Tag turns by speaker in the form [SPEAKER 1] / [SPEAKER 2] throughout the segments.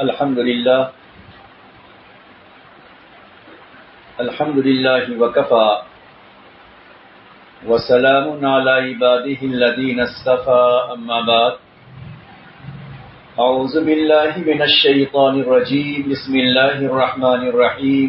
[SPEAKER 1] الحمد لله وكفى وسلام على عباده الذين اصطفى أما بعد أعوذ بالله من الشيطان الرجيم بسم الله الرحمن الرحيم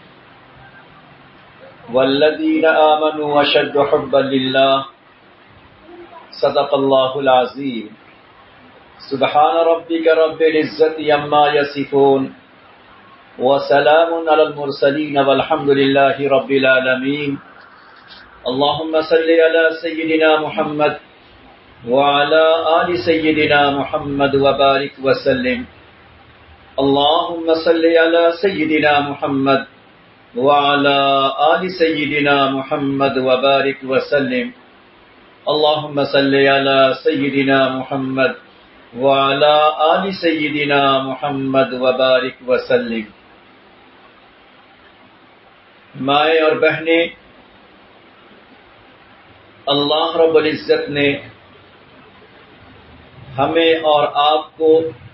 [SPEAKER 1] والذين آمنوا أشد حبا لله صدق الله العظيم سبحان ربك رب العزة عما يصفون وسلام على المرسلين والحمد لله رب العالمين اللهم صل على سيدنا محمد وعلى آل سيدنا محمد وبارك وسلم اللهم صل على سيدنا محمد وعلى آل سيدنا محمد وبارك وسلم اللهم صل على سيدنا محمد وعلى آل سيدنا محمد وبارك وسلم۔ مائیں اور بہنیں، اللہ رب العزت نے ہمیں اور آپ کو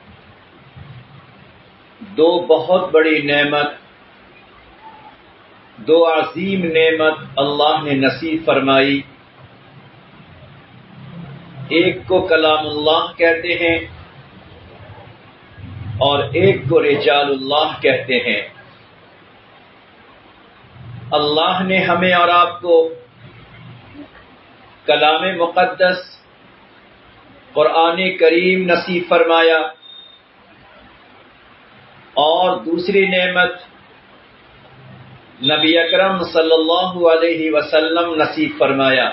[SPEAKER 1] دو بہت بڑی نعمت، دو عظیم نعمت اللہ نے نصیب فرمائی۔ ایک کو کلام اللہ کہتے ہیں اور ایک کو رجال اللہ کہتے ہیں۔ اللہ نے ہمیں اور آپ کو کلام مقدس قرآن کریم نصیب فرمایا، اور دوسری نعمت نبی اکرم صلی اللہ علیہ وسلم نصیب فرمایا۔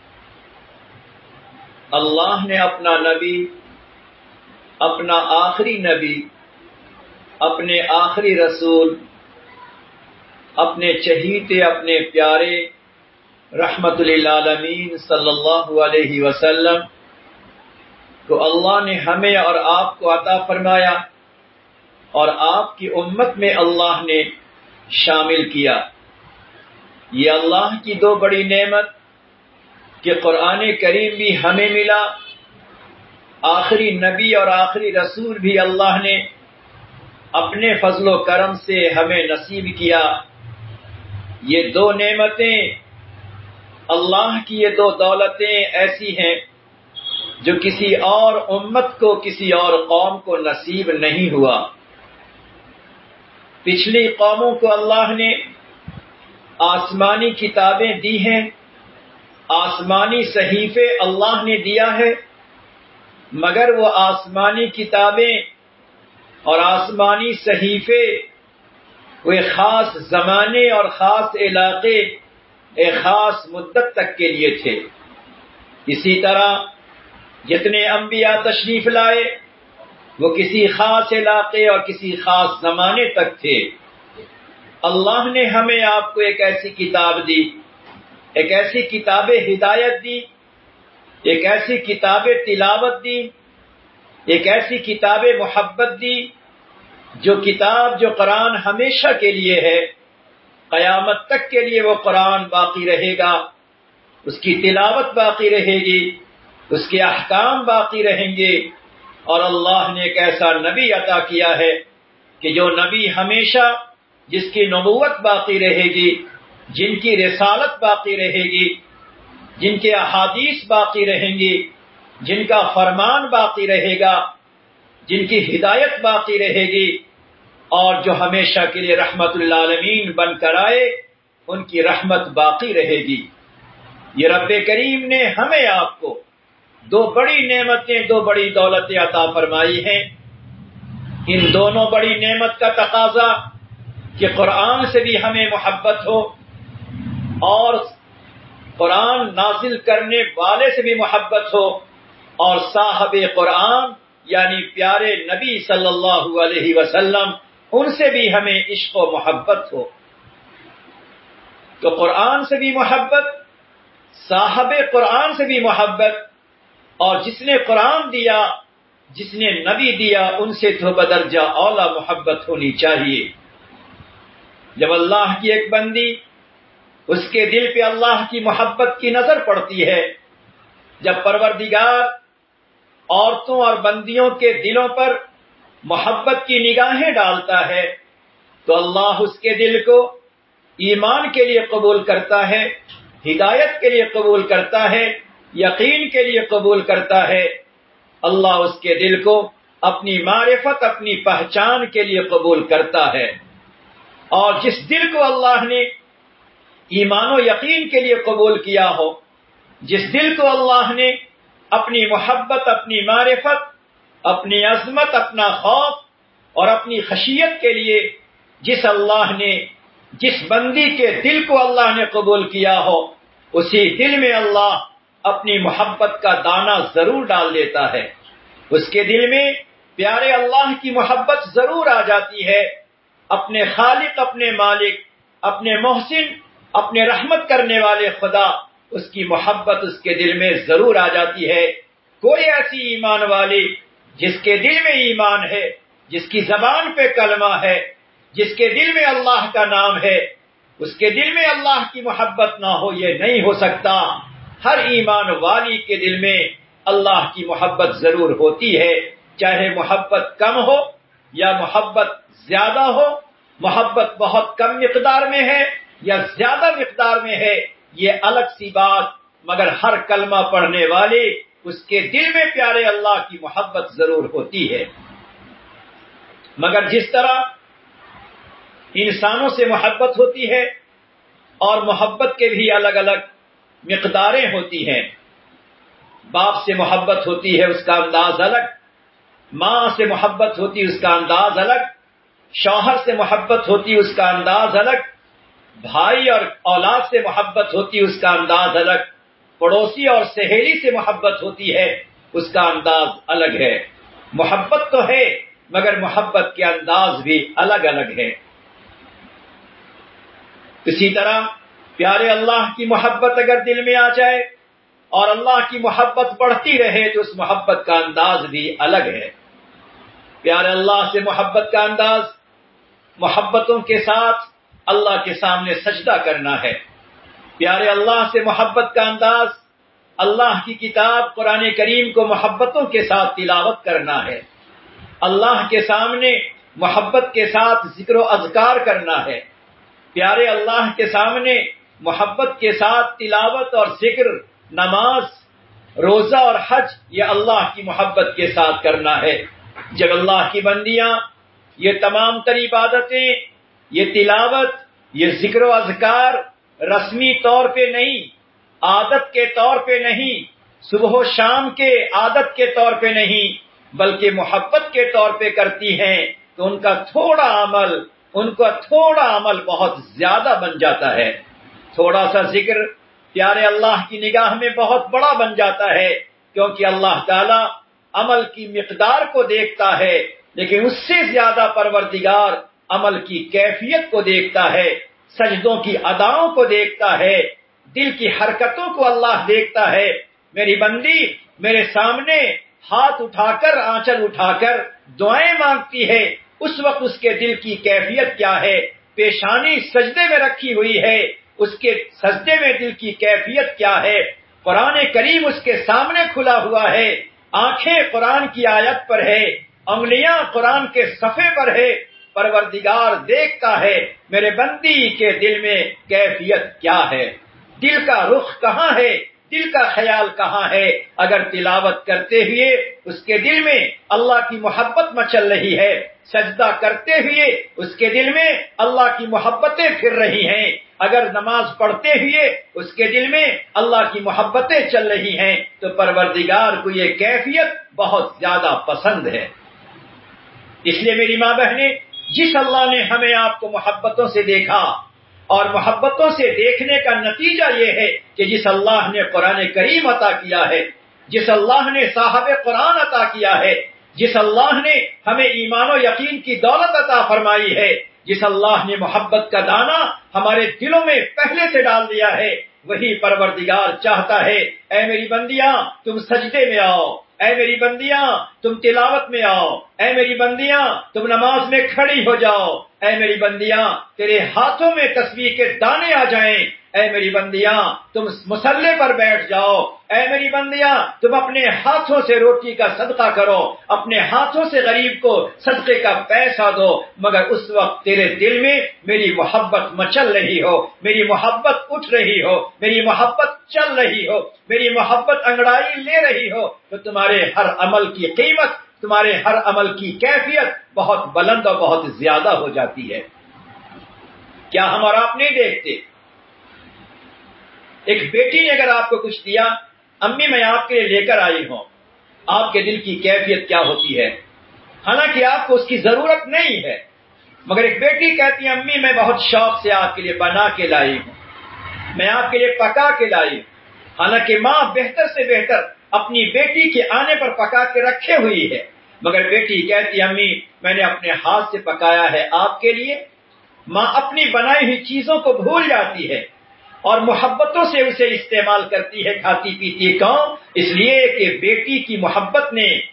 [SPEAKER 1] اللہ نے اپنا نبی، اپنا آخری نبی، اپنے آخری رسول، اپنے چہیتے، اپنے پیارے رحمت للعالمین صلی اللہ علیہ وسلم کو اللہ نے ہمیں اور آپ کو عطا فرمایا، اور آپ کی امت میں اللہ نے شامل کیا۔ یہ اللہ کی دو بڑی نعمت کہ قرآن کریم بھی ہمیں ملا، آخری نبی اور آخری رسول بھی اللہ نے اپنے فضل و کرم سے ہمیں نصیب کیا۔ یہ دو نعمتیں، اللہ کی یہ دو دولتیں ایسی ہیں جو کسی اور امت کو، کسی اور قوم کو نصیب نہیں ہوا۔ پچھلی قوموں کو اللہ نے آسمانی کتابیں دی ہیں، آسمانی صحیفے اللہ نے دیا ہے، مگر وہ آسمانی کتابیں اور آسمانی صحیفے وہ ایک خاص زمانے اور خاص علاقے، ایک خاص مدت تک کے لیے تھے۔ اسی طرح جتنے انبیاء تشریف لائے وہ کسی خاص علاقے اور کسی خاص زمانے تک تھے۔ اللہ نے ہمیں آپ کو ایک ایسی کتاب دی، ایک ایسی کتاب ہدایت دی، ایک ایسی کتاب تلاوت دی، ایک ایسی کتاب محبت دی، جو کتاب، جو قرآن ہمیشہ کے لیے ہے، قیامت تک کے لیے وہ قرآن باقی رہے گا، اس کی تلاوت باقی رہے گی، اس کے احکام باقی رہیں گے۔ اور اللہ نے ایک ایسا نبی عطا کیا ہے کہ جو نبی ہمیشہ، جس کی نبوت باقی رہے گی، جن کی رسالت باقی رہے گی، جن کے احادیث باقی رہیں گی، جن کا فرمان باقی رہے گا، جن کی ہدایت باقی رہے گی، اور جو ہمیشہ کے لیے رحمت للعالمین بن کر آئے، ان کی رحمت باقی رہے گی۔ یہ رب کریم نے ہمیں آپ کو دو بڑی نعمتیں، دو بڑی دولتیں عطا فرمائی ہیں۔ ان دونوں بڑی نعمت کا تقاضا کہ قرآن سے بھی ہمیں محبت ہو، اور قرآن نازل کرنے والے سے بھی محبت ہو، اور صاحب قرآن یعنی پیارے نبی صلی اللہ علیہ وسلم، ان سے بھی ہمیں عشق و محبت ہو۔ تو قرآن سے بھی محبت، صاحب قرآن سے بھی محبت، اور جس نے قرآن دیا، جس نے نبی دیا، ان سے تو بدرجہ اولا محبت ہونی چاہیے۔ جب اللہ کی ایک بندی، اس کے دل پہ اللہ کی محبت کی نظر پڑتی ہے، جب پروردگار عورتوں اور بندیوں کے دلوں پر محبت کی نگاہیں ڈالتا ہے تو اللہ اس کے دل کو ایمان کے لیے قبول کرتا ہے، ہدایت کے لیے قبول کرتا ہے، یقین کے لیے قبول کرتا ہے۔ اللہ اس کے دل کو اپنی معرفت، اپنی پہچان کے لیے قبول کرتا ہے۔ اور جس دل کو اللہ نے ایمان و یقین کے لیے قبول کیا ہو، جس دل کو اللہ نے اپنی محبت، اپنی معرفت، اپنی عظمت، اپنا خوف اور اپنی خشیت کے لیے جس بندی کے دل کو اللہ نے قبول کیا ہو، اسی دل میں اللہ اپنی محبت کا دانہ ضرور ڈال دیتا ہے۔ اس کے دل میں پیارے اللہ کی محبت ضرور آ جاتی ہے۔ اپنے خالق، اپنے مالک، اپنے محسن، اپنے رحمت کرنے والے خدا، اس کی محبت اس کے دل میں ضرور آ جاتی ہے۔ کوئی ایسی ایمان والی جس کے دل میں ایمان ہے، جس کی زبان پہ کلمہ ہے، جس کے دل میں اللہ کا نام ہے، اس کے دل میں اللہ کی محبت نہ ہو، یہ نہیں ہو سکتا۔ ہر ایمان والی کے دل میں اللہ کی محبت ضرور ہوتی ہے، چاہے محبت کم ہو یا محبت زیادہ ہو، محبت بہت کم مقدار میں ہے یا زیادہ مقدار میں ہے، یہ الگ سی بات، مگر ہر کلمہ پڑھنے والے اس کے دل میں پیارے اللہ کی محبت ضرور ہوتی ہے۔ مگر جس طرح انسانوں سے محبت ہوتی ہے اور محبت کے بھی الگ الگ مقداریں ہوتی ہیں، باپ سے محبت ہوتی ہے، اس کا انداز الگ، ماں سے محبت ہوتی ہے، اس کا انداز الگ، شوہر سے محبت ہوتی ہے، اس کا انداز الگ، بھائی اور اولاد سے محبت ہوتی ہے، اس کا انداز الگ، پڑوسی اور سہیلی سے محبت ہوتی ہے، اس کا انداز الگ ہے۔ محبت تو ہے مگر محبت کے انداز بھی الگ الگ ہے۔ اسی طرح پیارے اللہ کی محبت اگر دل میں آ جائے اور اللہ کی محبت بڑھتی رہے تو اس محبت کا انداز بھی الگ ہے۔ پیارے اللہ سے محبت کا انداز محبتوں کے ساتھ اللہ کے سامنے سجدہ کرنا ہے۔ پیارے اللہ سے محبت کا انداز اللہ کی کتاب قرآن کریم کو محبتوں کے ساتھ تلاوت کرنا ہے، اللہ کے سامنے محبت کے ساتھ ذکر و اذکار کرنا ہے، پیارے اللہ کے سامنے محبت کے ساتھ تلاوت اور ذکر، نماز، روزہ اور حج، یہ اللہ کی محبت کے ساتھ کرنا ہے۔ جب اللہ کی بندیاں یہ تمام تر عبادتیں، یہ تلاوت، یہ ذکر و اذکار رسمی طور پہ نہیں، عادت کے طور پہ نہیں، صبح و شام کے عادت کے طور پہ نہیں، بلکہ محبت کے طور پہ کرتی ہیں تو ان کا تھوڑا عمل بہت زیادہ بن جاتا ہے۔ تھوڑا سا ذکر پیارے اللہ کی نگاہ میں بہت بڑا بن جاتا ہے، کیونکہ اللہ تعالی عمل کی مقدار کو دیکھتا ہے، لیکن اس سے زیادہ پروردگار عمل کی کیفیت کو دیکھتا ہے، سجدوں کی اداؤں کو دیکھتا ہے، دل کی حرکتوں کو اللہ دیکھتا ہے۔ میری بندی میرے سامنے ہاتھ اٹھا کر، آنچل اٹھا کر دعائیں مانگتی ہے، اس وقت اس کے دل کی کیفیت کیا ہے؟ پیشانی سجدے میں رکھی ہوئی ہے، اس کے سجدے میں دل کی کیفیت کیا ہے؟ قرآن کریم اس کے سامنے کھلا ہوا ہے، آنکھیں قرآن کی آیت پر ہے، انگلیاں قرآن کے صفحے پر ہے، پروردگار دیکھتا ہے میرے بندی کے دل میں کیفیت کیا ہے، دل کا رخ کہاں ہے، دل کا خیال کہاں ہے۔ اگر تلاوت کرتے ہوئے اس کے دل میں اللہ کی محبت مچل رہی ہے، سجدہ کرتے ہوئے اس کے دل میں اللہ کی محبتیں پھر رہی ہیں، اگر نماز پڑھتے ہوئے اس کے دل میں اللہ کی محبتیں چل رہی ہیں، تو پروردگار کو یہ کیفیت بہت زیادہ پسند ہے۔ اس لیے میری ماں بہنیں، جس اللہ نے ہمیں آپ کو محبتوں سے دیکھا، اور محبتوں سے دیکھنے کا نتیجہ یہ ہے کہ جس اللہ نے قرآن کریم عطا کیا ہے، جس اللہ نے صاحب قرآن عطا کیا ہے، جس اللہ نے ہمیں ایمان و یقین کی دولت عطا فرمائی ہے، جس اللہ نے محبت کا دانہ ہمارے دلوں میں پہلے سے ڈال دیا ہے، وہی پروردگار چاہتا ہے اے میری بندیاں تم سجدے میں آؤ، اے میری بندیاں تم تلاوت میں آؤ، اے میری بندیاں تم نماز میں کھڑی ہو جاؤ، اے میری بندیاں تیرے ہاتھوں میں تسبیح کے دانے آ جائیں، اے میری بندیاں تم مصلے پر بیٹھ جاؤ، اے میری بندیاں تم اپنے ہاتھوں سے روٹی کا صدقہ کرو، اپنے ہاتھوں سے غریب کو صدقے کا پیسہ دو، مگر اس وقت تیرے دل میں میری محبت مچل رہی ہو، میری محبت اٹھ رہی ہو، میری محبت چل رہی ہو، میری محبت انگڑائی لے رہی ہو، تو تمہارے ہر عمل کی قیمت، تمہارے ہر عمل کی کیفیت بہت بلند اور بہت زیادہ ہو جاتی ہے۔ کیا ہم اور آپ نہیں دیکھتے؟ ایک بیٹی نے اگر آپ کو کچھ دیا، امی میں آپ کے لیے لے کر آئی ہوں، آپ کے دل کی کیفیت کیا ہوتی ہے؟ حالانکہ آپ کو اس کی ضرورت نہیں ہے، مگر ایک بیٹی کہتی ہے امی میں بہت شوق سے آپ کے لیے بنا کے لائی ہوں، میں آپ کے لیے پکا کے لائی ہوں۔ حالانکہ ماں بہتر سے بہتر اپنی بیٹی کے آنے پر پکا کے رکھے ہوئی ہے، مگر بیٹی کہتی امی میں نے اپنے ہاتھ سے پکایا ہے آپ کے لیے۔ ماں اپنی بنائی ہوئی چیزوں کو بھول جاتی ہے اور محبتوں سے اسے استعمال کرتی ہے، کھاتی پیتی ہے۔ کیوں؟ اس لیے کہ بیٹی کی محبت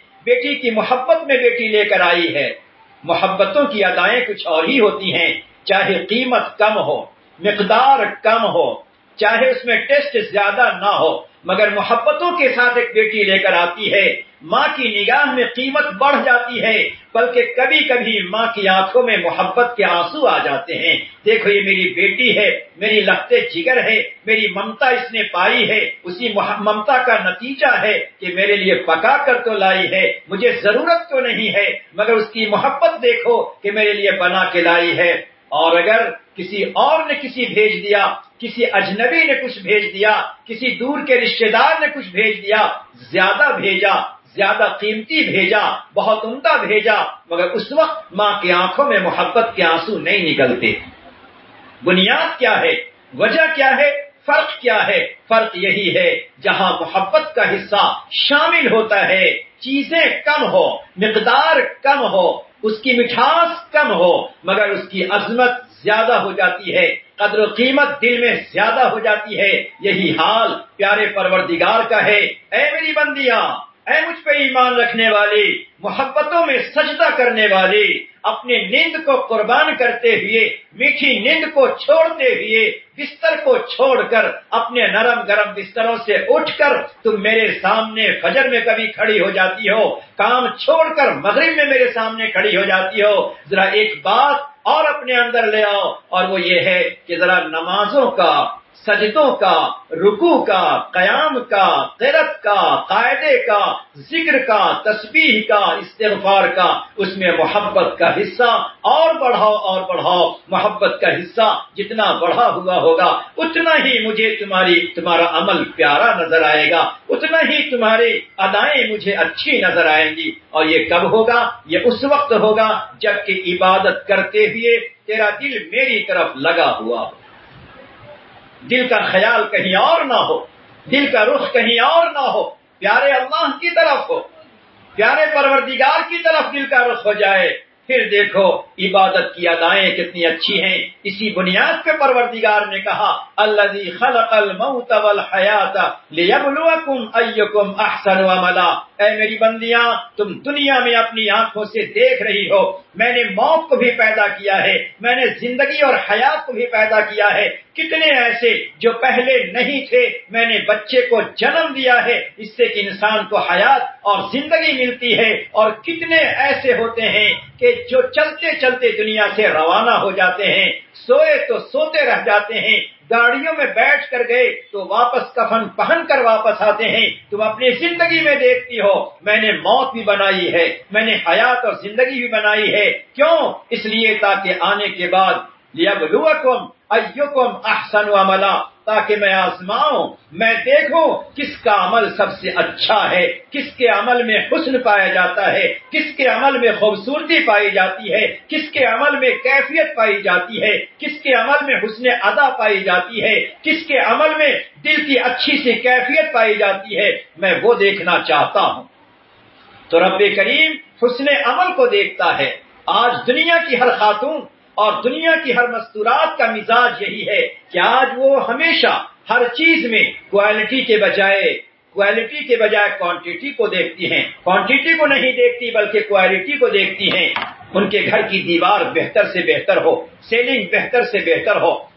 [SPEAKER 1] میں بیٹی لے کر آئی ہے۔ محبتوں کی ادائیں کچھ اور ہی ہوتی ہیں، چاہے قیمت کم ہو، مقدار کم ہو، چاہے اس میں ٹیسٹ زیادہ نہ ہو، مگر محبتوں کے ساتھ ایک بیٹی لے کر آتی ہے، ماں کی نگاہ میں قیمت بڑھ جاتی ہے، بلکہ کبھی کبھی ماں کی آنکھوں میں محبت کے آنسو آ جاتے ہیں۔ دیکھو یہ میری بیٹی ہے، میری لخت جگر ہے، میری ممتا اس نے پائی ہے، اسی ممتا کا نتیجہ ہے کہ میرے لیے پکا کر تو لائی ہے، مجھے ضرورت تو نہیں ہے، مگر اس کی محبت دیکھو کہ میرے لیے بنا کے لائی ہے۔ اور اگر کسی اور نے کسی بھیج دیا، کسی اجنبی نے کچھ بھیج دیا، کسی دور کے رشتہ دار نے کچھ بھیج دیا، زیادہ بھیجا، زیادہ قیمتی بھیجا، بہت عمدہ بھیجا، مگر اس وقت ماں کی آنکھوں میں محبت کے آنسو نہیں نکلتے۔ بنیاد کیا ہے؟ وجہ کیا ہے؟ فرق کیا ہے؟ فرق یہی ہے جہاں محبت کا حصہ شامل ہوتا ہے، چیزیں کم ہو، مقدار کم ہو، اس کی مٹھاس کم ہو، مگر اس کی عظمت زیادہ ہو جاتی ہے، قدر و قیمت دل میں زیادہ ہو جاتی ہے۔ یہی حال پیارے پروردگار کا ہے۔ اے میری بندیاں، اے مجھ پہ ایمان رکھنے والی، محبتوں میں سجدہ کرنے والی، اپنے نیند کو قربان کرتے ہوئے، میٹھی نیند کو چھوڑتے ہوئے، بستر کو چھوڑ کر، اپنے نرم گرم بستروں سے اٹھ کر تم میرے سامنے فجر میں کبھی کھڑی ہو جاتی ہو، کام چھوڑ کر مغرب میں میرے سامنے کھڑی ہو جاتی ہو۔ ذرا ایک بات اور اپنے اندر لے آؤ، اور وہ یہ ہے کہ ذرا نمازوں کا، سجدوں کا، رکوع کا، قیام کا، قرات کا، قاعدے کا، ذکر کا، تسبیح کا، استغفار کا، اس میں محبت کا حصہ اور بڑھاؤ اور بڑھاؤ۔ محبت کا حصہ جتنا بڑھا ہوا ہوگا اتنا ہی مجھے تمہارا عمل پیارا نظر آئے گا، اتنا ہی تمہاری ادائیں مجھے اچھی نظر آئیں گی۔ اور یہ کب ہوگا؟ یہ اس وقت ہوگا جبکہ عبادت کرتے ہوئے تیرا دل میری طرف لگا ہوا ہو، دل کا خیال کہیں اور نہ ہو، دل کا رخ کہیں اور نہ ہو، پیارے اللہ کی طرف ہو، پیارے پروردگار کی طرف دل کا رخ ہو جائے۔ پھر دیکھو عبادت کی ادائیں کتنی اچھی ہیں۔ اسی بنیاد پہ پروردگار نے کہا الذی خلق الموت والحیات لیبلوکم ایکم احسن عملا۔ اے میری بندیاں، تم دنیا میں اپنی آنکھوں سے دیکھ رہی ہو، میں نے موت کو بھی پیدا کیا ہے، میں نے زندگی اور حیات کو بھی پیدا کیا ہے۔ کتنے ایسے جو پہلے نہیں تھے، میں نے بچے کو جنم دیا ہے، اس سے کہ انسان کو حیات اور زندگی ملتی ہے، اور کتنے ایسے ہوتے ہیں کہ جو چلتے چلتے دنیا سے روانہ ہو جاتے ہیں، سوئے تو سوتے رہ جاتے ہیں، گاڑیوں میں بیٹھ کر گئے تو واپس کفن پہن کر واپس آتے ہیں۔ تم اپنی زندگی میں دیکھتی ہو میں نے موت بھی بنائی ہے، میں نے حیات اور زندگی بھی بنائی ہے۔ کیوں؟ اس لیے تاکہ آنے کے بعد لیبلوکم ایکم احسن عملا، تاکہ میں آزماؤں، میں دیکھوں کس کا عمل سب سے اچھا ہے، کس کے عمل میں حسن پایا جاتا ہے، کس کے عمل میں خوبصورتی پائی جاتی ہے، کس کے عمل میں کیفیت پائی جاتی ہے، کس کے عمل میں حسن ادا پائی جاتی ہے، کس کے عمل میں دل کی اچھی سی کیفیت پائی جاتی ہے، میں وہ دیکھنا چاہتا ہوں۔ تو رب کریم حسن عمل کو دیکھتا ہے۔ آج دنیا کی ہر خاتون اور دنیا کی ہر مستورات کا مزاج یہی ہے کہ آج وہ ہمیشہ ہر چیز میں کوالٹی کے بجائے کوانٹٹی کو دیکھتی ہیں، کوانٹٹی کو نہیں دیکھتی بلکہ کوالٹی کو دیکھتی ہیں۔ ان کے گھر کی دیوار بہتر سے بہتر ہو، سیلنگ بہتر سے بہتر ہو،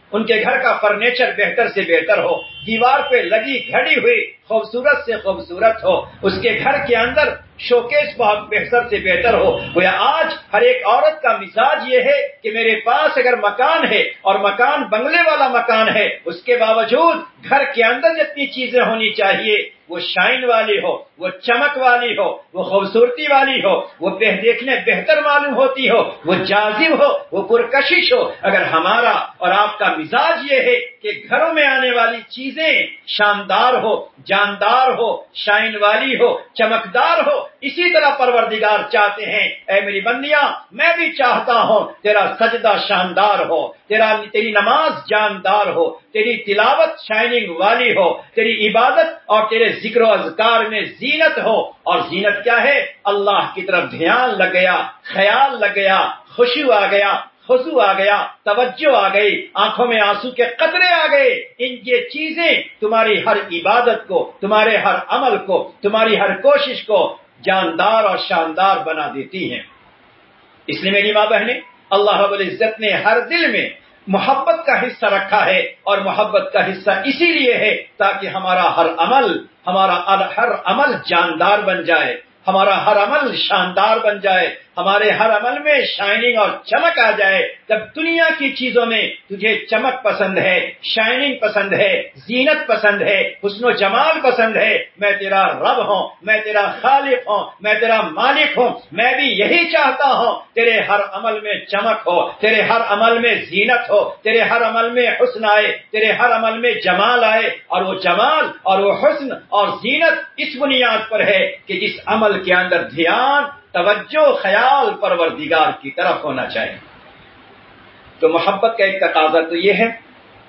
[SPEAKER 1] ان کے گھر کا فرنیچر بہتر سے بہتر ہو، دیوار پہ لگی گھڑی ہوئی خوبصورت سے خوبصورت ہو، اس کے گھر کے اندر شوکیس بہت بہتر سے بہتر ہو۔ گویا آج ہر ایک عورت کا مزاج یہ ہے کہ میرے پاس اگر مکان ہے اور مکان بنگلے والا مکان ہے، اس کے باوجود گھر کے اندر جتنی چیزیں ہونی چاہیے وہ شائن والی ہو، وہ چمک والی ہو، وہ خوبصورتی والی ہو، وہ دیکھنے بہتر معلوم ہوتی ہو، وہ جاذب ہو، وہ پرکشش ہو۔ اگر ہمارا اور آپ کا مزاج یہ ہے کہ گھروں میں آنے والی چیزیں شاندار ہو، جاندار ہو، شائن والی ہو، چمکدار ہو، اسی طرح پروردگار چاہتے ہیں اے میری بندیاں میں بھی چاہتا ہوں تیرا سجدہ شاندار ہو، تیری نماز جاندار ہو، تیری تلاوت شائننگ والی ہو، تیری عبادت اور تیرے ذکر و اذکار میں زینت ہو۔ اور زینت کیا ہے؟ اللہ کی طرف دھیان لگ گیا، خیال لگ گیا، خشوع آ گیا، خضوع آ گیا، توجہ آ گئی، آنکھوں میں آنسو کے قطرے آ گئے۔ یہ چیزیں تمہاری ہر عبادت کو، تمہارے ہر عمل کو، تمہاری ہر کوشش کو جاندار اور شاندار بنا دیتی ہیں۔ اس لیے میری ماں بہنیں، اللہ رب العزت نے ہر دل میں محبت کا حصہ رکھا ہے، اور محبت کا حصہ اسی لیے ہے تاکہ ہمارا ہر عمل جاندار بن جائے، ہمارا ہر عمل شاندار بن جائے، ہمارے ہر عمل میں شائننگ اور چمک آ جائے۔ جب دنیا کی چیزوں میں تجھے چمک پسند ہے، شائننگ پسند ہے، زینت پسند ہے، حسن و جمال پسند ہے، میں تیرا رب ہوں، میں تیرا خالق ہوں، میں تیرا مالک ہوں، میں بھی یہی چاہتا ہوں تیرے ہر عمل میں چمک ہو، تیرے ہر عمل میں زینت ہو، تیرے ہر عمل میں حسن آئے، تیرے ہر عمل میں جمال آئے، اور وہ جمال اور وہ حسن اور زینت اس بنیاد پر ہے کہ جس عمل کے اندر دھیان، توجہ، خیال پروردگار کی طرف ہونا چاہیے۔ تو محبت کا ایک تقاضا تو یہ ہے۔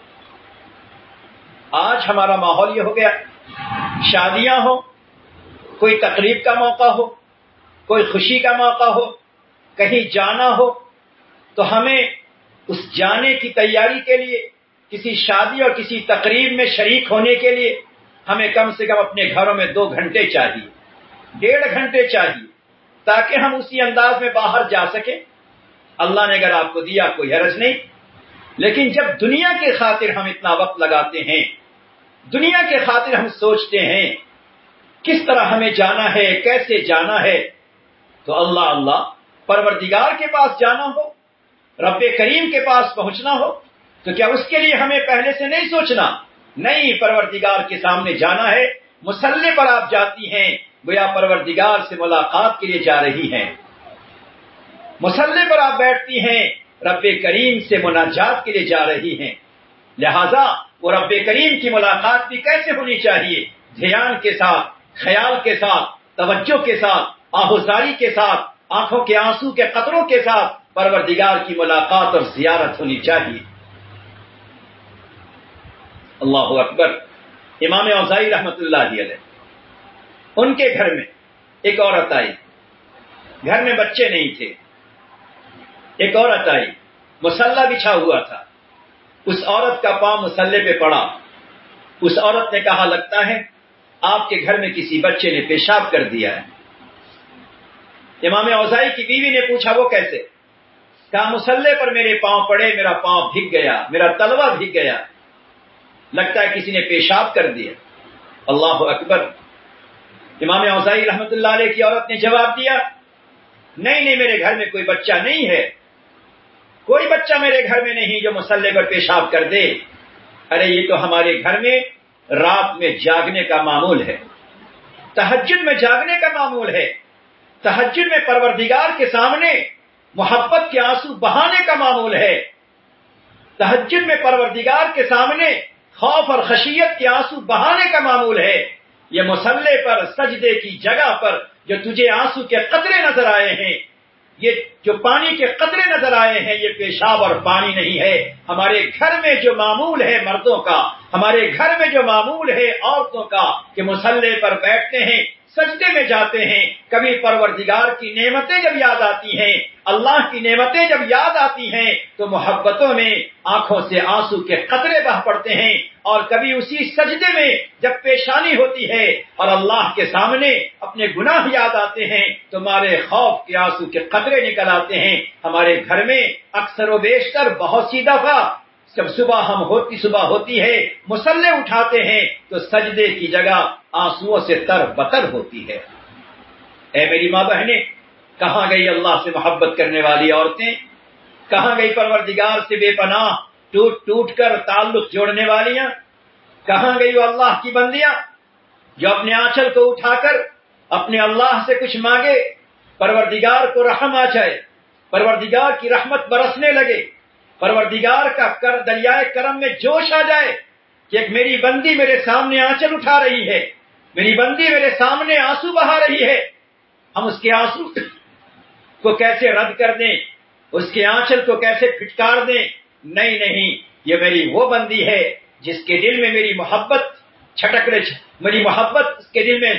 [SPEAKER 1] آج ہمارا ماحول یہ ہو گیا، شادیاں ہو، کوئی تقریب کا موقع ہو، کوئی خوشی کا موقع ہو، کہیں جانا ہو، تو ہمیں اس جانے کی تیاری کے لیے، کسی شادی اور کسی تقریب میں شریک ہونے کے لیے ہمیں کم سے کم اپنے گھروں میں 2 گھنٹے چاہیے، 1.5 گھنٹے چاہیے، تاکہ ہم اسی انداز میں باہر جا سکیں۔ اللہ نے اگر آپ کو دیا کوئی حرج نہیں، لیکن جب دنیا کے خاطر ہم اتنا وقت لگاتے ہیں، دنیا کے خاطر ہم سوچتے ہیں کس طرح ہمیں جانا ہے، کیسے جانا ہے، تو اللہ پروردگار کے پاس جانا ہو، رب کریم کے پاس پہنچنا ہو، تو کیا اس کے لیے ہمیں پہلے سے نہیں سوچنا؟ نہیں، پروردگار کے سامنے جانا ہے، مصلی پر آپ جاتی ہیں، گویا پروردگار سے ملاقات کے لیے جا رہی ہیں، مصلی پر آپ بیٹھتی ہیں، رب کریم سے مناجات کے لیے جا رہی ہیں۔ لہذا وہ رب کریم کی ملاقات بھی کیسے ہونی چاہیے؟ دھیان کے ساتھ، خیال کے ساتھ، توجہ کے ساتھ، آہوزاری کے ساتھ، آنکھوں کے آنسو کے قطروں کے ساتھ پروردگار کی ملاقات اور زیارت ہونی چاہیے۔ اللہ اکبر۔ امام اوزاعی رحمت اللہ علیہ، ان کے گھر میں ایک عورت آئی، گھر میں بچے نہیں تھے، ایک عورت آئی، مصلی بچھا ہوا تھا، اس عورت کا پاؤں مصلی پہ پڑا، اس عورت نے کہا لگتا ہے آپ کے گھر میں کسی بچے نے پیشاب کر دیا ہے۔ امام اوزاعی کی بیوی نے پوچھا وہ کیسے؟ کہا مصلی پر میرے پاؤں پڑے، میرا پاؤں بھیگ گیا، میرا تلوا بھیگ گیا، لگتا ہے کسی نے پیشاب کر دیا۔ اللہ اکبر۔ امام اوزاعی رحمت اللہ علیہ کی عورت نے جواب دیا نہیں میرے گھر میں کوئی بچہ نہیں ہے، کوئی بچہ میرے گھر میں نہیں جو مصلی پر پیشاب کر دے۔ ارے یہ تو ہمارے گھر میں رات میں جاگنے کا معمول ہے، تہجد میں جاگنے کا معمول ہے، تہجد میں پروردگار کے سامنے محبت کے آنسو بہانے کا معمول ہے، تہجد میں پروردگار کے سامنے خوف اور خشیت کے آنسو بہانے کا معمول ہے۔ یہ مصلی پر، سجدے کی جگہ پر جو تجھے آنسو کے قطرے نظر آئے ہیں، یہ جو پانی کے قطرے نظر آئے ہیں، یہ پیشاب اور پانی نہیں ہے۔ ہمارے گھر میں جو معمول ہے مردوں کا، ہمارے گھر میں جو معمول ہے عورتوں کا کہ مصلی پر بیٹھتے ہیں، سجدے میں جاتے ہیں، کبھی پروردگار کی نعمتیں جب یاد آتی ہیں، اللہ کی نعمتیں جب یاد آتی ہیں تو محبتوں میں آنکھوں سے آنسو کے قطرے بہہ پڑتے ہیں، اور کبھی اسی سجدے میں جب پیشانی ہوتی ہے اور اللہ کے سامنے اپنے گناہ یاد آتے ہیں تو ہمارے خوف کے آنسو کے قطرے نکل آتے ہیں۔ ہمارے گھر میں اکثر و بیشتر بہت سی دفعہ جب صبح ہوتی ہے مصلے اٹھاتے ہیں تو سجدے کی جگہ آنسوؤں سے تر بتر ہوتی ہے۔ اے میری ماں بہنیں، کہاں گئی اللہ سے محبت کرنے والی عورتیں؟ کہاں گئی پروردگار سے بے پناہ ٹوٹ ٹوٹ کر تعلق جوڑنے والیاں؟ کہاں گئی وہ اللہ کی بندیاں جو اپنے آنچل کو اٹھا کر اپنے اللہ سے کچھ مانگے، پروردگار کو رحم آ جائے، پروردگار کی رحمت برسنے لگے، پروردگار کا دریائے کرم میں جوش آ جائے کہ ایک میری بندی میرے سامنے آنچل اٹھا رہی ہے، میری بندی میرے سامنے آنسو بہا رہی ہے، ہم اس کے آنسو کو کیسے رد کر دیں، اس کے آنچل کو کیسے پھٹکار دیں؟ نہیں، یہ میری وہ بندی ہے جس کے دل میں میری محبت میری محبت اس کے دل میں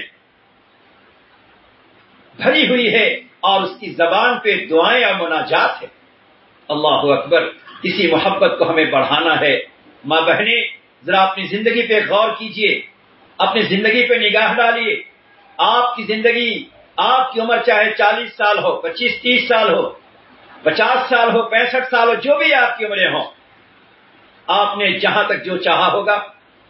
[SPEAKER 1] بھری ہوئی ہے اور اس کی زبان پہ دعائیں اور مناجات ہے۔ اللہ اکبر، اسی محبت کو ہمیں بڑھانا ہے۔ ماں بہنیں، ذرا اپنی زندگی پہ غور کیجئے، اپنی زندگی پہ نگاہ ڈالیے۔ آپ کی زندگی، آپ کی عمر چاہے 40 سال ہو، 25-30 سال ہو، 50 سال ہو، 65 سال ہو، جو بھی آپ کی عمریں ہوں، آپ نے جہاں تک جو چاہا ہوگا،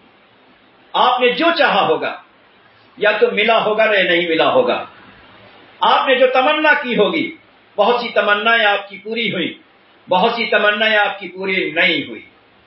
[SPEAKER 1] آپ نے جو چاہا ہوگا یا تو ملا ہوگا یا نہیں ملا ہوگا۔ آپ نے جو تمنا کی ہوگی، بہت سی تمنائیں آپ کی پوری ہوئی، بہت سی تمنائیں آپ کی پوری نہیں ہوئی،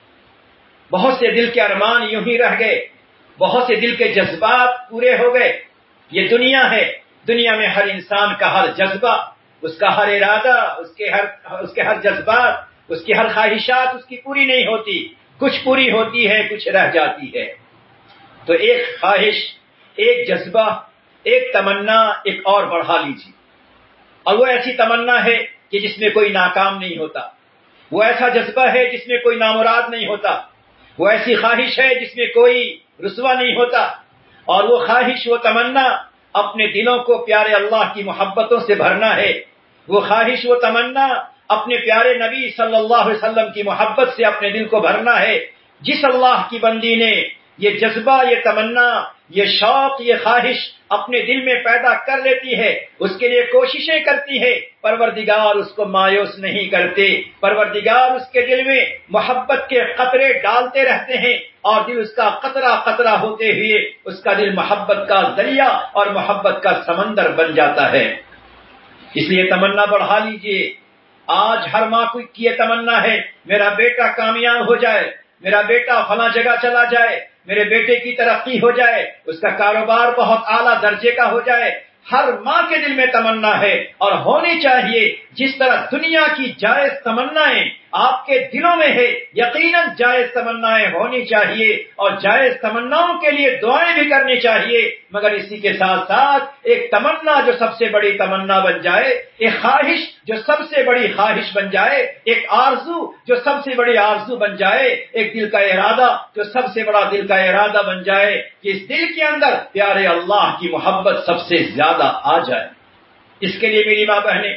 [SPEAKER 1] بہت سے دل کے ارمان یوں ہی رہ گئے، بہت سے دل کے جذبات پورے ہو گئے۔ یہ دنیا ہے، دنیا میں ہر انسان کا ہر جذبہ، اس کا ہر ارادہ، اس کے ہر جذبات، اس کی ہر خواہشات اس کی پوری نہیں ہوتی، کچھ پوری ہوتی ہے، کچھ رہ جاتی ہے۔ تو ایک خواہش، ایک جذبہ، ایک تمنا ایک اور بڑھا لیجیے، اور وہ ایسی تمنا ہے کہ جس میں کوئی ناکام نہیں ہوتا، وہ ایسا جذبہ ہے جس میں کوئی نامراد نہیں ہوتا، وہ ایسی خواہش ہے جس میں کوئی رسوا نہیں ہوتا، اور وہ خواہش، وہ تمنا اپنے دلوں کو پیارے اللہ کی محبتوں سے بھرنا ہے۔ وہ خواہش، وہ تمنا اپنے پیارے نبی صلی اللہ علیہ وسلم کی محبت سے اپنے دل کو بھرنا ہے۔ جس اللہ کی بندی نے یہ جذبہ، یہ تمنا، یہ شوق، یہ خواہش اپنے دل میں پیدا کر لیتی ہے، اس کے لیے کوششیں کرتی ہے، پروردگار اس کو مایوس نہیں کرتے، پروردگار اس کے دل میں محبت کے قطرے ڈالتے رہتے ہیں، اور دل اس کا قطرہ قطرہ ہوتے ہوئے اس کا دل محبت کا دریا اور محبت کا سمندر بن جاتا ہے۔ اس لیے تمنا بڑھا لیجئے۔ آج ہر ماں کی یہ تمنا ہے، میرا بیٹا کامیاب ہو جائے، میرا بیٹا فلاں جگہ چلا جائے، میرے بیٹے کی ترقی ہو جائے، اس کا کاروبار بہت اعلیٰ درجے کا ہو جائے۔ ہر ماں کے دل میں تمنا ہے اور ہونی چاہیے۔ جس طرح دنیا کی جائز تمنائیں آپ کے دلوں میں ہے، یقیناً جائز تمنائیں ہونی چاہیے، اور جائز تمناؤں کے لیے دعائیں بھی کرنی چاہیے، مگر اسی کے ساتھ ساتھ ایک تمنا جو سب سے بڑی تمنا بن جائے، ایک خواہش جو سب سے بڑی خواہش بن جائے، ایک آرزو جو سب سے بڑی آرزو بن جائے، ایک دل کا ارادہ جو سب سے بڑا دل کا ارادہ بن جائے، کہ اس دل کے اندر پیارے اللہ کی محبت سب سے زیادہ آ جائے۔ اس کے لیے میری ماں بہنیں،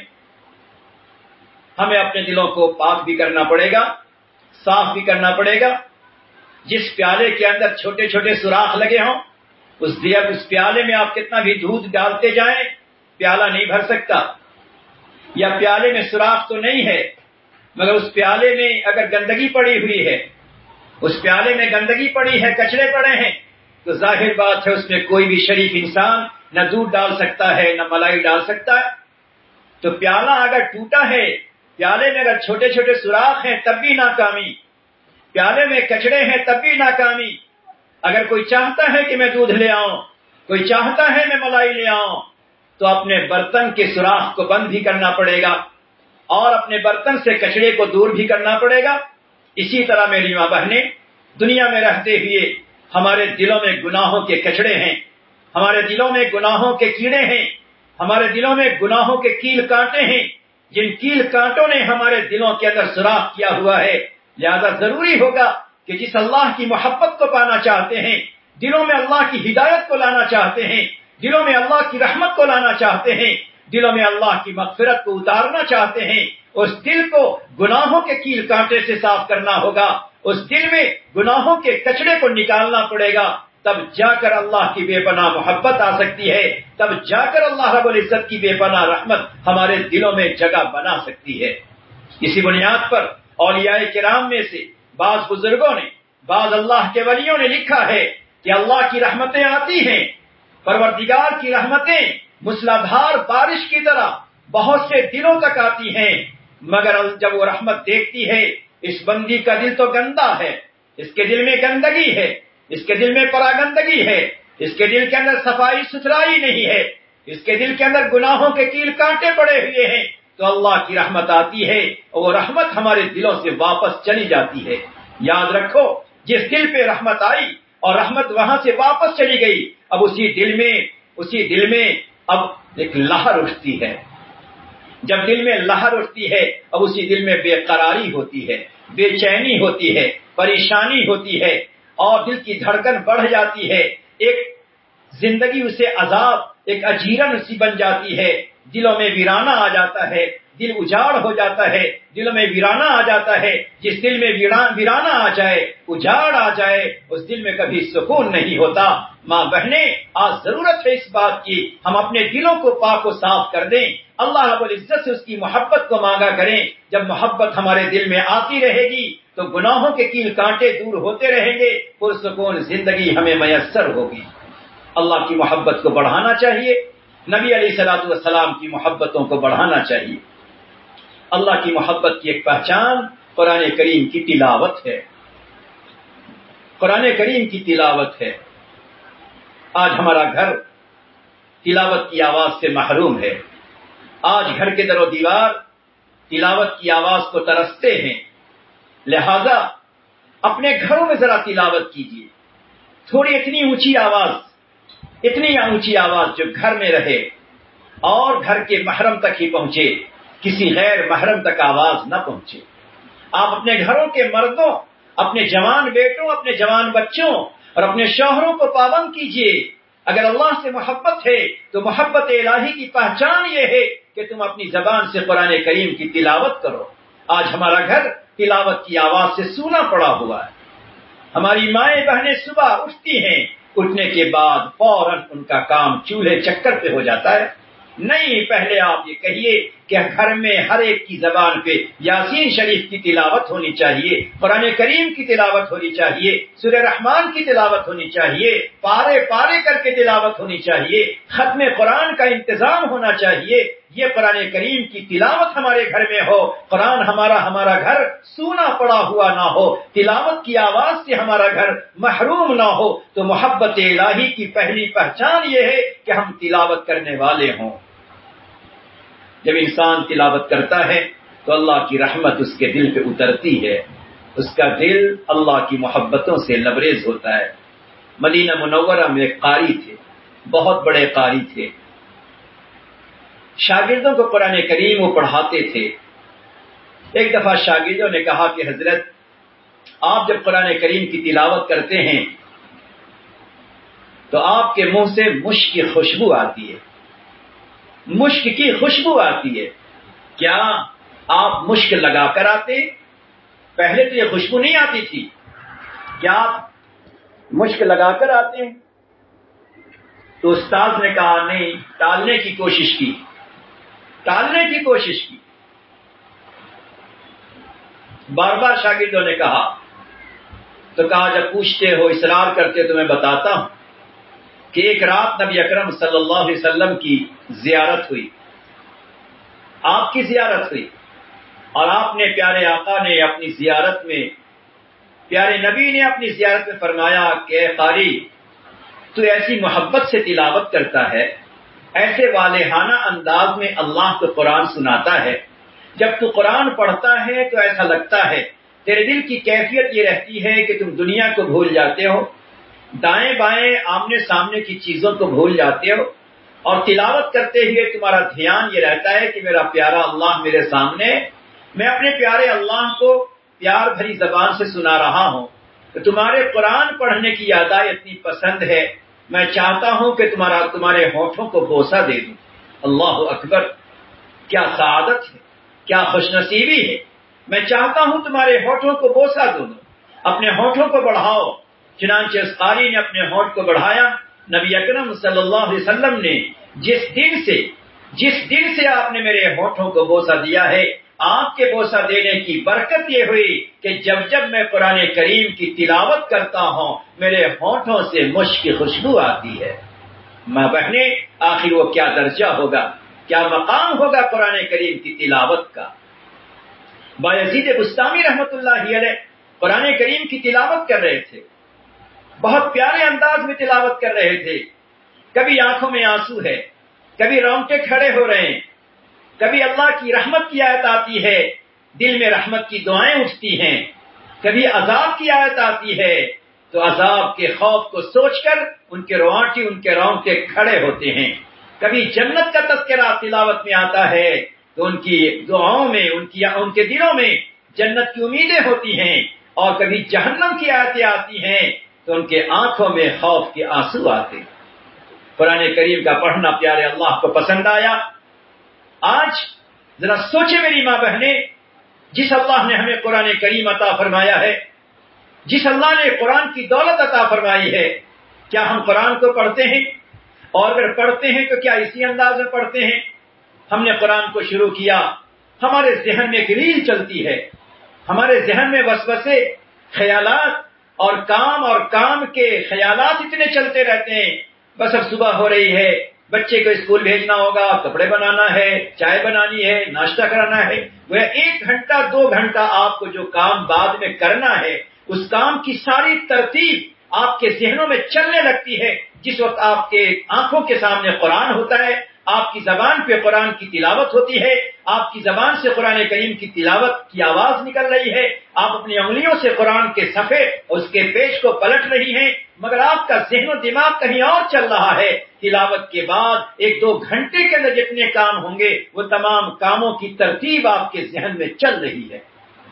[SPEAKER 1] ہمیں اپنے دلوں کو پاک بھی کرنا پڑے گا، صاف بھی کرنا پڑے گا۔ جس پیالے کے اندر چھوٹے چھوٹے سوراخ لگے ہوں، اس پیالے میں آپ کتنا بھی دودھ ڈالتے جائیں، پیالہ نہیں بھر سکتا۔ یا پیالے میں سوراخ تو نہیں ہے، مگر اس پیالے میں اگر گندگی پڑی ہوئی ہے، اس پیالے میں گندگی پڑی ہے، کچرے پڑے ہیں، تو ظاہر بات ہے اس میں کوئی بھی شریف انسان نہ دودھ ڈال سکتا ہے، نہ ملائی ڈال سکتا ہے۔ تو پیالہ اگر ٹوٹا ہے، پیالے میں اگر چھوٹے چھوٹے سوراخ ہیں تب بھی ناکامی، پیالے میں کچڑے ہیں تب بھی ناکامی۔ اگر کوئی چاہتا ہے کہ میں دودھ لے آؤں، کوئی چاہتا ہے میں ملائی لے آؤں، تو اپنے برتن کے سوراخ کو بند بھی کرنا پڑے گا، اور اپنے برتن سے کچڑے کو دور بھی کرنا پڑے گا۔ اسی طرح میری ماں بہنیں، دنیا میں رہتے ہوئے ہمارے دلوں میں گناہوں کے کچڑے ہیں، ہمارے دلوں میں گناہوں کے کیڑے ہیں، ہمارے دلوں میں گناہوں کے کیل کانٹے ہیں، جن کیل کانٹوں نے ہمارے دلوں کے اندر سوراخ کیا ہوا ہے۔ لہذا ضروری ہوگا کہ جس اللہ کی محبت کو پانا چاہتے ہیں، دلوں میں اللہ کی ہدایت کو لانا چاہتے ہیں، دلوں میں اللہ کی رحمت کو لانا چاہتے ہیں، دلوں میں اللہ کی مغفرت کو اتارنا چاہتے ہیں، اس دل کو گناہوں کے کیل کانٹے سے صاف کرنا ہوگا، اس دل میں گناہوں کے کچڑے کو نکالنا پڑے گا، تب جا کر اللہ کی بے پناہ محبت آ سکتی ہے، تب جا کر اللہ رب العزت کی بے پناہ رحمت ہمارے دلوں میں جگہ بنا سکتی ہے۔ اسی بنیاد پر اولیاء کرام میں سے بعض بزرگوں نے، بعض اللہ کے ولیوں نے لکھا ہے کہ اللہ کی رحمتیں آتی ہیں، پروردگار کی رحمتیں موسلادھار بارش کی طرح بہت سے دلوں تک آتی ہیں، مگر جب وہ رحمت دیکھتی ہے اس بندی کا دل تو گندا ہے، اس کے دل میں گندگی ہے، اس کے دل میں پراگندگی ہے، اس کے دل کے اندر صفائی ستھرائی نہیں ہے، اس کے دل کے اندر گناہوں کے کیل کانٹے پڑے ہوئے ہیں، تو اللہ کی رحمت آتی ہے اور وہ رحمت ہمارے دلوں سے واپس چلی جاتی ہے۔ یاد رکھو، جس دل پہ رحمت آئی اور رحمت وہاں سے واپس چلی گئی، اب اسی دل میں اب ایک لہر اٹھتی ہے۔ جب دل میں لہر اٹھتی ہے، اب اسی دل میں بے قراری ہوتی ہے، بے چینی ہوتی ہے، پریشانی ہوتی ہے، اور دل کی دھڑکن بڑھ جاتی ہے، ایک زندگی اسے عذاب، ایک اجیرن سی بن جاتی ہے، دلوں میں ویرانہ آ جاتا ہے، دل اجاڑ ہو جاتا ہے، دلوں میں ویرانہ آ جاتا ہے۔ جس دل میں ویرانہ آ جائے، اجاڑ آ جائے، اس دل میں کبھی سکون نہیں ہوتا۔ ماں بہنیں، آج ضرورت ہے اس بات کی ہم اپنے دلوں کو پاک و صاف کر دیں، اللہ رب العزت سے اس کی محبت کو مانگا کریں۔ جب محبت ہمارے دل میں آتی رہے گی تو گناہوں کے کیل کانٹے دور ہوتے رہیں گے، پرسکون زندگی ہمیں میسر ہوگی۔ اللہ کی محبت کو بڑھانا چاہیے، نبی علیہ الصلوۃ والسلام کی محبتوں کو بڑھانا چاہیے۔ اللہ کی محبت کی ایک پہچان قرآن کریم کی تلاوت ہے، قرآن کریم کی تلاوت ہے۔ آج ہمارا گھر تلاوت کی آواز سے محروم ہے، آج گھر کے در و دیوار تلاوت کی آواز کو ترستے ہیں، لہذا اپنے گھروں میں ذرا تلاوت کیجیے، تھوڑی اتنی اونچی آواز جو گھر میں رہے اور گھر کے محرم تک ہی پہنچے، کسی غیر محرم تک آواز نہ پہنچے۔ آپ اپنے گھروں کے مردوں، اپنے جوان بیٹوں، اپنے جوان بچوں اور اپنے شوہروں کو پابند کیجیے۔ اگر اللہ سے محبت ہے تو محبت الہی کی پہچان یہ ہے کہ تم اپنی زبان سے قرآن کریم کی تلاوت کرو۔ آج ہمارا گھر تلاوت کی آواز سے سونا پڑا ہوا ہے۔ ہماری مائیں بہنیں صبح اٹھتی ہیں، اٹھنے کے بعد فوراً ان کا کام چولہے چکر پہ ہو جاتا ہے۔ نہیں، پہلے آپ یہ کہیے کہ گھر میں ہر ایک کی زبان پہ یاسین شریف کی تلاوت ہونی چاہیے، قرآن کریم کی تلاوت ہونی چاہیے، سورہ رحمان کی تلاوت ہونی چاہیے، پارے پارے کر کے تلاوت ہونی چاہیے، ختم قرآن کا انتظام ہونا چاہیے۔ یہ قرآن کریم کی تلاوت ہمارے گھر میں ہو، قرآن ہمارا گھر سونا پڑا ہوا نہ ہو، تلاوت کی آواز سے ہمارا گھر محروم نہ ہو، تو محبت الہی کی پہلی پہچان یہ ہے کہ ہم تلاوت کرنے والے ہوں۔ جب انسان تلاوت کرتا ہے تو اللہ کی رحمت اس کے دل پہ اترتی ہے، اس کا دل اللہ کی محبتوں سے لبریز ہوتا ہے۔ مدینہ منورہ میں ایک قاری تھے، بہت بڑے قاری تھے، شاگردوں کو قرآن کریم وہ پڑھاتے تھے۔ ایک دفعہ شاگردوں نے کہا کہ حضرت، آپ جب قرآن کریم کی تلاوت کرتے ہیں تو آپ کے منہ سے مشک کی خوشبو آتی ہے، مشک کی خوشبو آتی ہے، کیا آپ مشک لگا کر آتے؟ پہلے تو یہ خوشبو نہیں آتی تھی، کیا آپ مشک لگا کر آتے ہیں؟ تو استاد نے کہا نہیں، ٹالنے کی کوشش کی۔ بار بار شاگردوں نے کہا تو کہا جب پوچھتے ہو، اصرار کرتے تو میں بتاتا ہوں کہ ایک رات نبی اکرم صلی اللہ علیہ وسلم کی زیارت ہوئی، آپ کی زیارت ہوئی، اور آپ نے پیارے آقا نے اپنی زیارت میں، پیارے نبی نے اپنی زیارت میں فرمایا کہ اے قاری، تو ایسی محبت سے تلاوت کرتا ہے، ایسے والہانہ انداز میں اللہ کو قرآن سناتا ہے، جب تو قرآن پڑھتا ہے تو ایسا لگتا ہے تیرے دل کی کیفیت یہ رہتی ہے کہ تم دنیا کو بھول جاتے ہو، دائیں بائیں آمنے سامنے کی چیزوں کو بھول جاتے ہو، اور تلاوت کرتے ہوئے تمہارا دھیان یہ رہتا ہے کہ میرا پیارا اللہ میرے سامنے، میں اپنے پیارے اللہ کو پیار بھری زبان سے سنا رہا ہوں، کہ تمہارے قرآن پڑھنے کی یادیں اتنی پسند ہے، میں چاہتا ہوں کہ تمہارے ہونٹوں کو بوسہ دے دوں۔ اللہ اکبر، کیا سعادت ہے، کیا خوش نصیبی ہے، میں چاہتا ہوں تمہارے ہونٹوں کو بوسہ دوں، اپنے ہونٹوں کو بڑھاؤ۔ چنانچہ اس قاری نے اپنے ہونٹ کو بڑھایا، نبی اکرم صلی اللہ علیہ وسلم نے جس دن سے آپ نے میرے ہونٹوں کو بوسہ دیا ہے، آپ کے بوسہ دینے کی برکت یہ ہوئی کہ جب جب میں قرآن کریم کی تلاوت کرتا ہوں میرے ہونٹوں سے مشک کی خوشبو آتی ہے۔ ماں بہنیں، آخر وہ کیا درجہ ہوگا، کیا مقام ہوگا قرآن کریم کی تلاوت کا۔ بایزید بستامی رحمت اللہ علیہ قرآن کریم کی تلاوت کر رہے تھے، بہت پیارے انداز میں تلاوت کر رہے تھے، کبھی آنکھوں میں آنسو ہے، کبھی رونگٹے کھڑے ہو رہے ہیں، کبھی اللہ کی رحمت کی آیت آتی ہے، دل میں رحمت کی دعائیں اٹھتی ہیں، کبھی عذاب کی آیت آتی ہے تو عذاب کے خوف کو سوچ کر ان کے رونگٹے کھڑے ہوتے ہیں، کبھی جنت کا تذکرہ تلاوت میں آتا ہے تو ان کی دعاؤں میں ان کے دلوں میں جنت کی امیدیں ہوتی ہیں، اور کبھی جہنم کی آیتیں آتی ہیں تو ان کے آنکھوں میں خوف کے آنسو آتے ہیں۔ قرآن کریم کا پڑھنا پیارے اللہ کو پسند آیا۔ آج ذرا سوچے میری ماں بہنیں، جس اللہ نے ہمیں قرآن کریم عطا فرمایا ہے، جس اللہ نے قرآن کی دولت عطا فرمائی ہے، کیا ہم قرآن کو پڑھتے ہیں؟ اور اگر پڑھتے ہیں تو کیا اسی انداز میں پڑھتے ہیں؟ ہم نے قرآن کو شروع کیا، ہمارے ذہن میں ایک ریل چلتی ہے، ہمارے ذہن میں وسوسے، خیالات اور کام کے خیالات اتنے چلتے رہتے ہیں۔ بس اب صبح ہو رہی ہے، بچے کو اسکول بھیجنا ہوگا، کپڑے بنانا ہے، چائے بنانی ہے، ناشتہ کرانا ہے، وہ 1 گھنٹہ 2 گھنٹہ آپ کو جو کام بعد میں کرنا ہے اس کام کی ساری ترتیب آپ کے ذہنوں میں چلنے لگتی ہے جس وقت آپ کے آنکھوں کے سامنے قرآن ہوتا ہے، آپ کی زبان پہ قرآن کی تلاوت ہوتی ہے، آپ کی زبان سے قرآن کریم کی تلاوت کی آواز نکل رہی ہے، آپ اپنی انگلیوں سے قرآن کے صفحے اور اس کے پیج کو پلٹ رہی ہیں، مگر آپ کا ذہن و دماغ کہیں اور چل رہا ہے۔ تلاوت کے بعد 1-2 گھنٹے کے اندر جتنے کام ہوں گے وہ تمام کاموں کی ترتیب آپ کے ذہن میں چل رہی ہے۔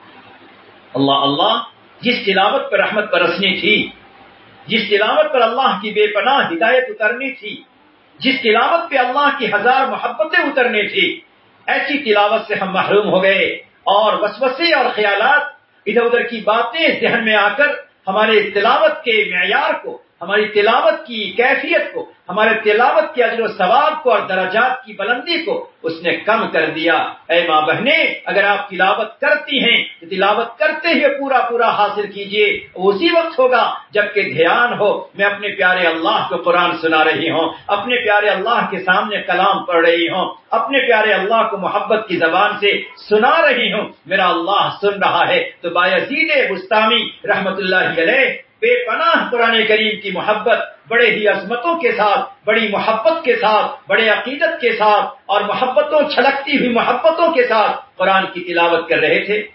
[SPEAKER 1] اللہ اللہ، جس تلاوت پر رحمت برسنی تھی، جس تلاوت پر اللہ کی بے پناہ ہدایت اترنی تھی، جس تلاوت پہ اللہ کی 1000 محبتیں اترنی تھی، ایسی تلاوت سے ہم محروم ہو گئے، اور وسوسے اور خیالات، ادھر ادھر کی باتیں ذہن میں آ کر ہمارے تلاوت کے معیار کو، ہماری تلاوت کی کیفیت کو، ہمارے تلاوت کے اجر و ثواب کو اور درجات کی بلندی کو اس نے کم کر دیا۔ اے ماں بہنیں، اگر آپ تلاوت کرتی ہیں تو تلاوت کرتے ہوئے پورا حاصل کیجئے، اسی وقت ہوگا جبکہ دھیان ہو میں اپنے پیارے اللہ کو قرآن سنا رہی ہوں، اپنے پیارے اللہ کے سامنے کلام پڑھ رہی ہوں، اپنے پیارے اللہ کو محبت کی زبان سے سنا رہی ہوں، میرا اللہ سن رہا ہے۔ تو بایزید بستامی رحمت اللہ علیہ بے پناہ قرآن کریم کی محبت، بڑے ہی عظمتوں کے ساتھ، بڑی محبت کے ساتھ، بڑے عقیدت کے ساتھ اور محبتوں چھلکتی ہوئی محبتوں کے ساتھ قرآن کی تلاوت کر رہے تھے۔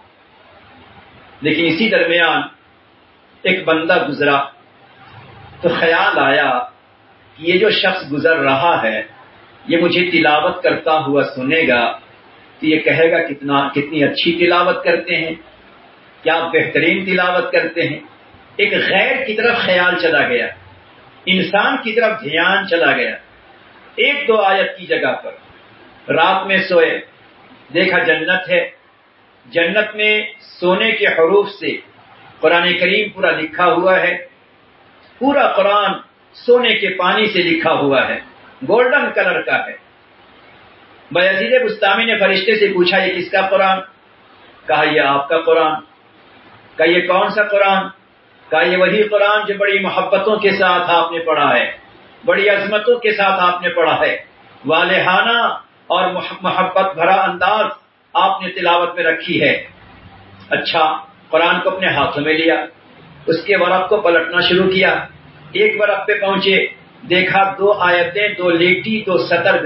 [SPEAKER 1] لیکن اسی درمیان ایک بندہ گزرا تو خیال آیا کہ یہ جو شخص گزر رہا ہے یہ مجھے تلاوت کرتا ہوا سنے گا تو یہ کہے گا کتنی اچھی تلاوت کرتے ہیں، کیا بہترین تلاوت کرتے ہیں۔ ایک غیر کی طرف خیال چلا گیا، انسان کی طرف دھیان چلا گیا۔ 1-2 آیت کی جگہ پر رات میں سوئے، دیکھا جنت ہے، جنت میں سونے کے حروف سے قرآن کریم پورا لکھا ہوا ہے، پورا قرآن سونے کے پانی سے لکھا ہوا ہے، گولڈن کلر کا ہے۔ بایزید بستامی نے فرشتے سے پوچھا یہ کس کا قرآن؟ کہا یہ آپ کا قرآن۔ کہا یہ کون سا قرآن؟ کہا یہ وہی قرآن جو بڑی محبتوں کے ساتھ آپ نے پڑھا ہے، بڑی عظمتوں کے ساتھ آپ نے پڑھا ہے، والہانہ اور محبت بھرا انداز آپ نے تلاوت میں رکھی ہے۔ اچھا، قرآن کو اپنے ہاتھوں میں لیا، اس کے ورق کو پلٹنا شروع کیا، ایک ورق پہ پہنچے، دیکھا 2 آیتیں، 2 لیٹی، 2 سطر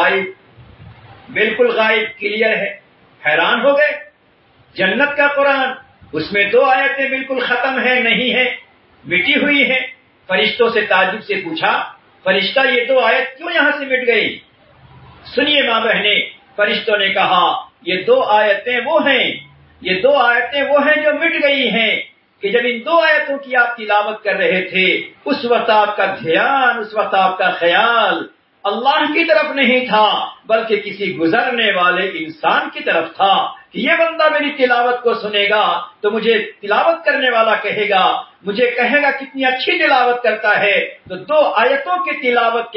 [SPEAKER 1] بالکل غائب کلیئر ہے، حیران ہو گئے۔ جنت کا قرآن، اس میں 2 آیتیں بالکل ختم ہے، نہیں ہے، مٹی ہوئی ہے۔ فرشتوں سے تعجب سے پوچھا، فرشتہ یہ 2 آیت کیوں یہاں سے مٹ گئی؟ سنیے ماں بہنیں، فرشتوں نے کہا یہ 2 آیتیں وہ ہیں جو مٹ گئی ہیں کہ جب ان 2 آیتوں کی آپ تلاوت کر رہے تھے اس وقت آپ کا دھیان، اس وقت آپ کا خیال اللہ کی طرف نہیں تھا بلکہ کسی گزرنے والے انسان کی طرف تھا کہ یہ بندہ میری تلاوت کو سنے گا تو مجھے تلاوت کرنے والا کہے گا کتنی اچھی تلاوت کرتا ہے۔ تو 2 آیتوں کی تلاوت کے وقت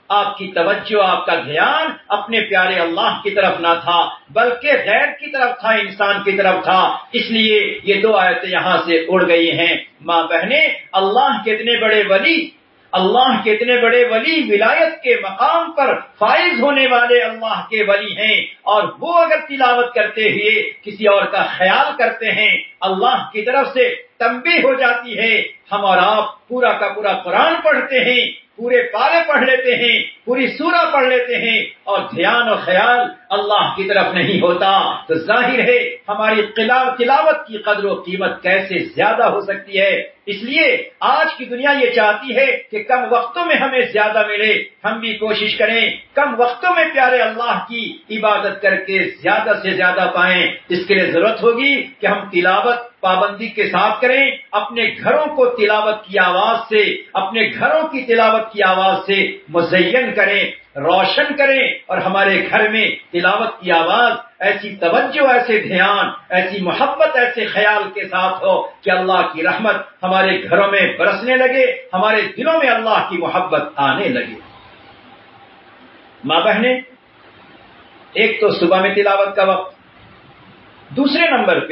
[SPEAKER 1] آپ کی توجہ، آپ کا دھیان اپنے پیارے اللہ کی طرف نہ تھا بلکہ غیر کی طرف تھا، انسان کی طرف تھا، اس لیے یہ 2 آیتیں یہاں سے اڑ گئی ہیں۔ ماں بہنیں، اللہ کے اتنے بڑے ولی، اللہ کے اتنے بڑے ولی ولایت کے مقام پر فائز ہونے والے اللہ کے ولی ہیں، اور وہ اگر تلاوت کرتے ہوئے کسی اور کا خیال کرتے ہیں، اللہ کی طرف سے تنبیہ ہو جاتی ہے۔ ہم اور آپ پورا کا پورا قرآن پڑھتے ہیں، پورے پارے پڑھ لیتے ہیں، پوری سورہ پڑھ لیتے ہیں، اور دھیان اور خیال اللہ کی طرف نہیں ہوتا، تو ظاہر ہے ہماری تلاوت کی قدر و قیمت کیسے زیادہ ہو سکتی ہے۔ اس لیے آج کی دنیا یہ چاہتی ہے کہ کم وقتوں میں ہمیں زیادہ ملے، ہم بھی کوشش کریں کم وقتوں میں پیارے اللہ کی عبادت کر کے زیادہ سے زیادہ پائیں۔ اس کے لیے ضرورت ہوگی کہ ہم تلاوت پابندی کے ساتھ کریں، اپنے گھروں کو تلاوت کی آواز سے، اپنے گھروں کی تلاوت کی آواز سے مزین کریں، روشن کریں، اور ہمارے گھر میں تلاوت کی آواز ایسی توجہ، ایسے دھیان، ایسی محبت، ایسے خیال کے ساتھ ہو کہ اللہ کی رحمت ہمارے گھروں میں برسنے لگے، ہمارے دلوں میں اللہ کی محبت آنے لگے۔ ماں بہنیں، ایک تو صبح میں تلاوت کا وقت، دوسرے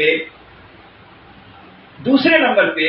[SPEAKER 1] نمبر پہ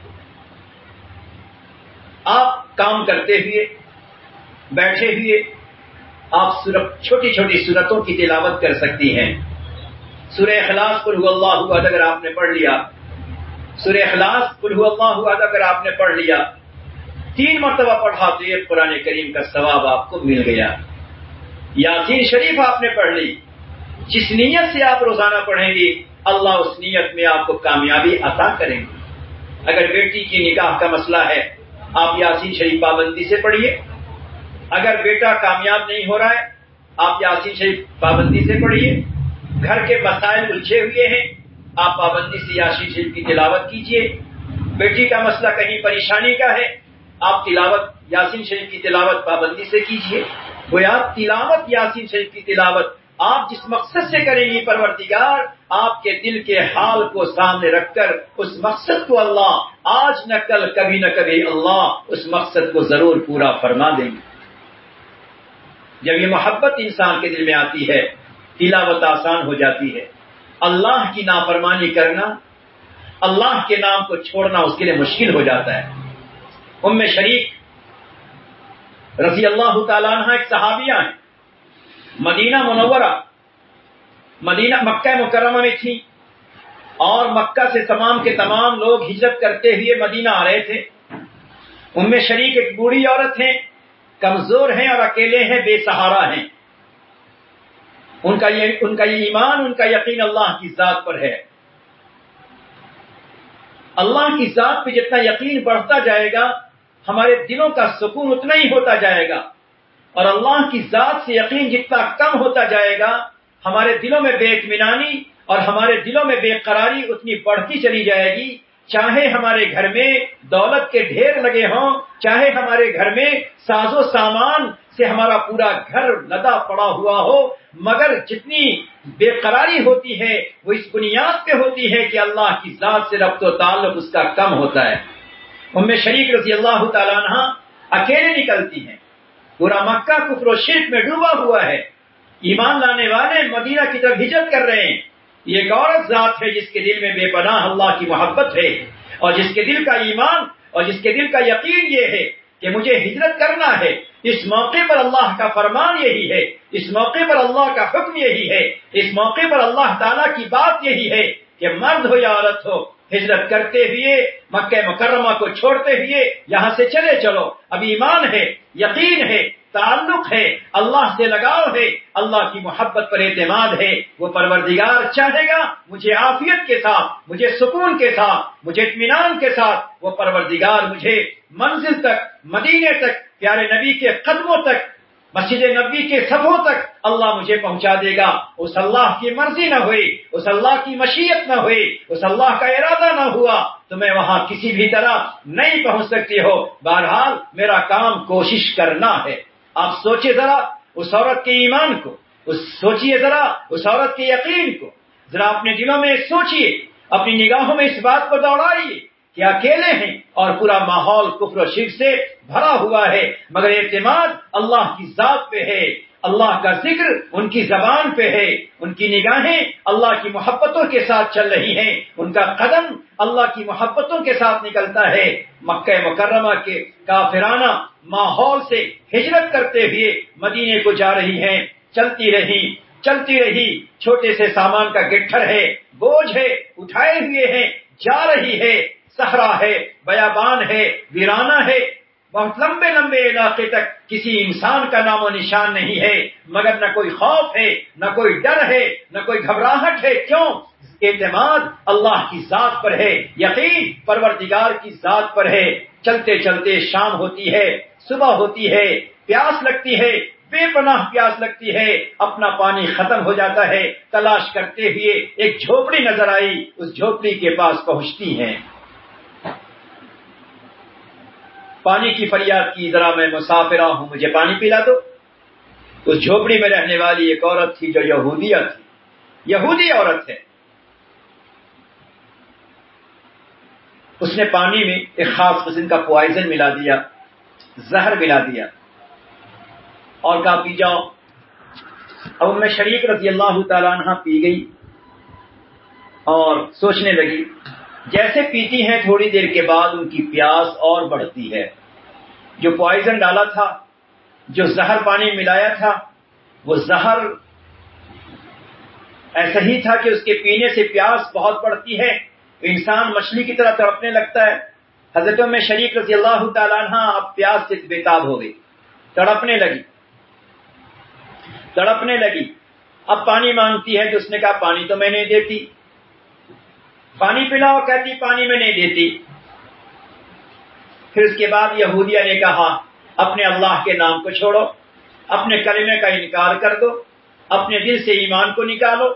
[SPEAKER 1] آپ کام کرتے ہوئے، بیٹھے ہوئے آپ چھوٹی چھوٹی سورتوں کی تلاوت کر سکتی ہیں۔ سورہ اخلاص قل هو اللہ احد اگر آپ نے پڑھ لیا، سورہ اخلاص قل هو اللہ احد اگر آپ نے پڑھ لیا، 3 مرتبہ پڑھا تو یہ قرآن کریم کا ثواب آپ کو مل گیا۔ یاسین شریف آپ نے پڑھ لی، جس نیت سے آپ روزانہ پڑھیں گے اللہ اس نیت میں آپ کو کامیابی عطا کریں گے۔ اگر بیٹی کی نکاح کا مسئلہ ہے، آپ یاسین شریف پابندی سے پڑھیے۔ اگر بیٹا کامیاب نہیں ہو رہا ہے، آپ یاسین شریف پابندی سے پڑھیے۔ گھر کے مسائل الجھے ہوئے ہیں، آپ پابندی سے یاسین شریف کی تلاوت کیجیے۔ بیٹی کا مسئلہ کہیں پریشانی کا ہے، آپ یاسین شریف کی تلاوت پابندی سے کیجیے۔ گویا تلاوت یاسین شریف کی تلاوت آپ جس مقصد سے کریں گی، پروردگار آپ کے دل کے حال کو سامنے رکھ کر اس مقصد کو اللہ آج نہ کل، کبھی نہ کبھی اللہ اس مقصد کو ضرور پورا فرما دیں گے۔ جب یہ محبت انسان کے دل میں آتی ہے، تلاوت آسان ہو جاتی ہے۔ اللہ کی نافرمانی کرنا، اللہ کے نام کو چھوڑنا اس کے لیے مشکل ہو جاتا ہے۔ ام شریک رضی اللہ تعالیٰ عنہ ایک صحابیہ ہیں، مکہ مکرمہ میں تھی، اور مکہ سے تمام کے تمام لوگ ہجرت کرتے ہوئے مدینہ آ رہے تھے۔ ام شریک ایک بوڑھی عورت ہیں، کمزور ہیں اور اکیلے ہیں، بے سہارا ہیں۔ ان کا یہ ایمان، ان کا یقین اللہ کی ذات پر ہے۔ اللہ کی ذات پہ جتنا یقین بڑھتا جائے گا، ہمارے دلوں کا سکون اتنا ہی ہوتا جائے گا، اور اللہ کی ذات سے یقین جتنا کم ہوتا جائے گا، ہمارے دلوں میں بے اطمینانی اور ہمارے دلوں میں بے قراری اتنی بڑھتی چلی جائے گی۔ چاہے ہمارے گھر میں دولت کے ڈھیر لگے ہوں، چاہے ہمارے گھر میں ساز و سامان سے ہمارا پورا گھر لدا پڑا ہوا ہو، مگر جتنی بے قراری ہوتی ہے وہ اس بنیاد پہ ہوتی ہے کہ اللہ کی ذات سے ربط و تعلق اس کا کم ہوتا ہے۔ ام شریک رضی اللہ تعالیٰ عنہ اکیلے نکلتی ہیں، پورا مکہ کفر و شرک میں ڈوبا ہوا ہے، ایمان لانے والے مدینہ کی طرف ہجرت کر رہے ہیں۔ یہ ایک عورت ذات ہے جس کے دل میں بے پناہ اللہ کی محبت ہے، اور جس کے دل کا ایمان اور جس کے دل کا یقین یہ ہے کہ مجھے ہجرت کرنا ہے۔ اس موقع پر اللہ کا فرمان یہی ہے، اس موقع پر اللہ کا حکم یہی ہے، اس موقع پر اللہ تعالیٰ کی بات یہی ہے کہ مرد ہو یا عورت ہو، ہجرت کرتے ہوئے مکہ مکرمہ کو چھوڑتے ہوئے یہاں سے چلے چلو۔ اب ایمان ہے، یقین ہے، تعلق ہے، اللہ سے لگاؤ ہے، اللہ کی محبت پر اعتماد ہے۔ وہ پروردگار چاہے گا مجھے عافیت کے ساتھ، مجھے سکون کے ساتھ، مجھے اطمینان کے ساتھ، وہ پروردگار مجھے منزل تک، مدینے تک، پیارے نبی کے قدموں تک، مسجد نبوی کے صفوں تک اللہ مجھے پہنچا دے گا۔ اس اللہ کی مرضی نہ ہوئی، اس اللہ کی مشیت نہ ہوئی، اس اللہ کا ارادہ نہ ہوا تو میں وہاں کسی بھی طرح نہیں پہنچ سکتی ہو۔ بہرحال میرا کام کوشش کرنا ہے۔ آپ سوچئے ذرا اس عورت کے ایمان کو، سوچئے ذرا اس عورت کے یقین کو، ذرا اپنے دلوں میں سوچئے، اپنی نگاہوں میں اس بات کو دوڑائیے کہ اکیلے ہیں اور پورا ماحول کفر و شرک سے بھرا ہوا ہے، مگر اعتماد اللہ کی ذات پہ ہے، اللہ کا ذکر ان کی زبان پہ ہے، ان کی نگاہیں اللہ کی محبتوں کے ساتھ چل رہی ہیں، ان کا قدم اللہ کی محبتوں کے ساتھ نکلتا ہے۔ مکہ مکرمہ کے کافرانہ ماحول سے ہجرت کرتے ہوئے مدینے کو جا رہی ہیں، چلتی رہی، چھوٹے سے سامان کا گٹھر ہے، بوجھ ہے، اٹھائے ہوئے ہیں، جا رہی ہے، صحرا ہے، بیابان ہے، ویرانہ ہے، بہت لمبے لمبے علاقے تک کسی انسان کا نام و نشان نہیں ہے، مگر نہ کوئی خوف ہے، نہ کوئی ڈر ہے، نہ کوئی گھبراہٹ ہے۔ کیوں؟ اعتماد اللہ کی ذات پر ہے، یقین پروردگار کی ذات پر ہے۔ چلتے چلتے شام ہوتی ہے، صبح ہوتی ہے، پیاس لگتی ہے، بے پناہ پیاس لگتی ہے، اپنا پانی ختم ہو جاتا ہے، تلاش کرتے ہوئے ایک جھوپڑی نظر آئی، اس جھوپڑی کے پاس پہنچتی ہیں، پانی کی فریاد کی، ذرا میں مسافرہ ہوں، مجھے پانی پلا دو۔ اس جھوپڑی میں رہنے والی ایک عورت تھی جو یہودی عورت ہے، اس نے پانی میں ایک خاص قسم کا پوائزن ملا دیا، زہر ملا دیا اور کہا پی جاؤ۔ اب ام شریک رضی اللہ تعالیٰ عنہ پی گئی اور سوچنے لگی، جیسے پیتی ہیں تھوڑی دیر کے بعد ان کی پیاس اور بڑھتی ہے۔ جو پوائزن ڈالا تھا، جو زہر پانی ملایا تھا، وہ زہر ایسا ہی تھا کہ اس کے پینے سے پیاس بہت بڑھتی ہے، انسان مچھلی کی طرح تڑپنے لگتا ہے۔ حضرت ام شریک رضی اللہ تعالیٰ عنہ اب پیاس سے بےتاب ہو گئی، تڑپنے لگی، اب پانی مانگتی ہے، تو اس نے کہا پانی تو میں نہیں دیتی، پانی پلاؤ، کہتی پانی میں نہیں دیتی۔ پھر اس کے بعد یہودیہ نے کہا اپنے اللہ کے نام کو چھوڑو، اپنے کلمے کا انکار کر دو، اپنے دل سے ایمان کو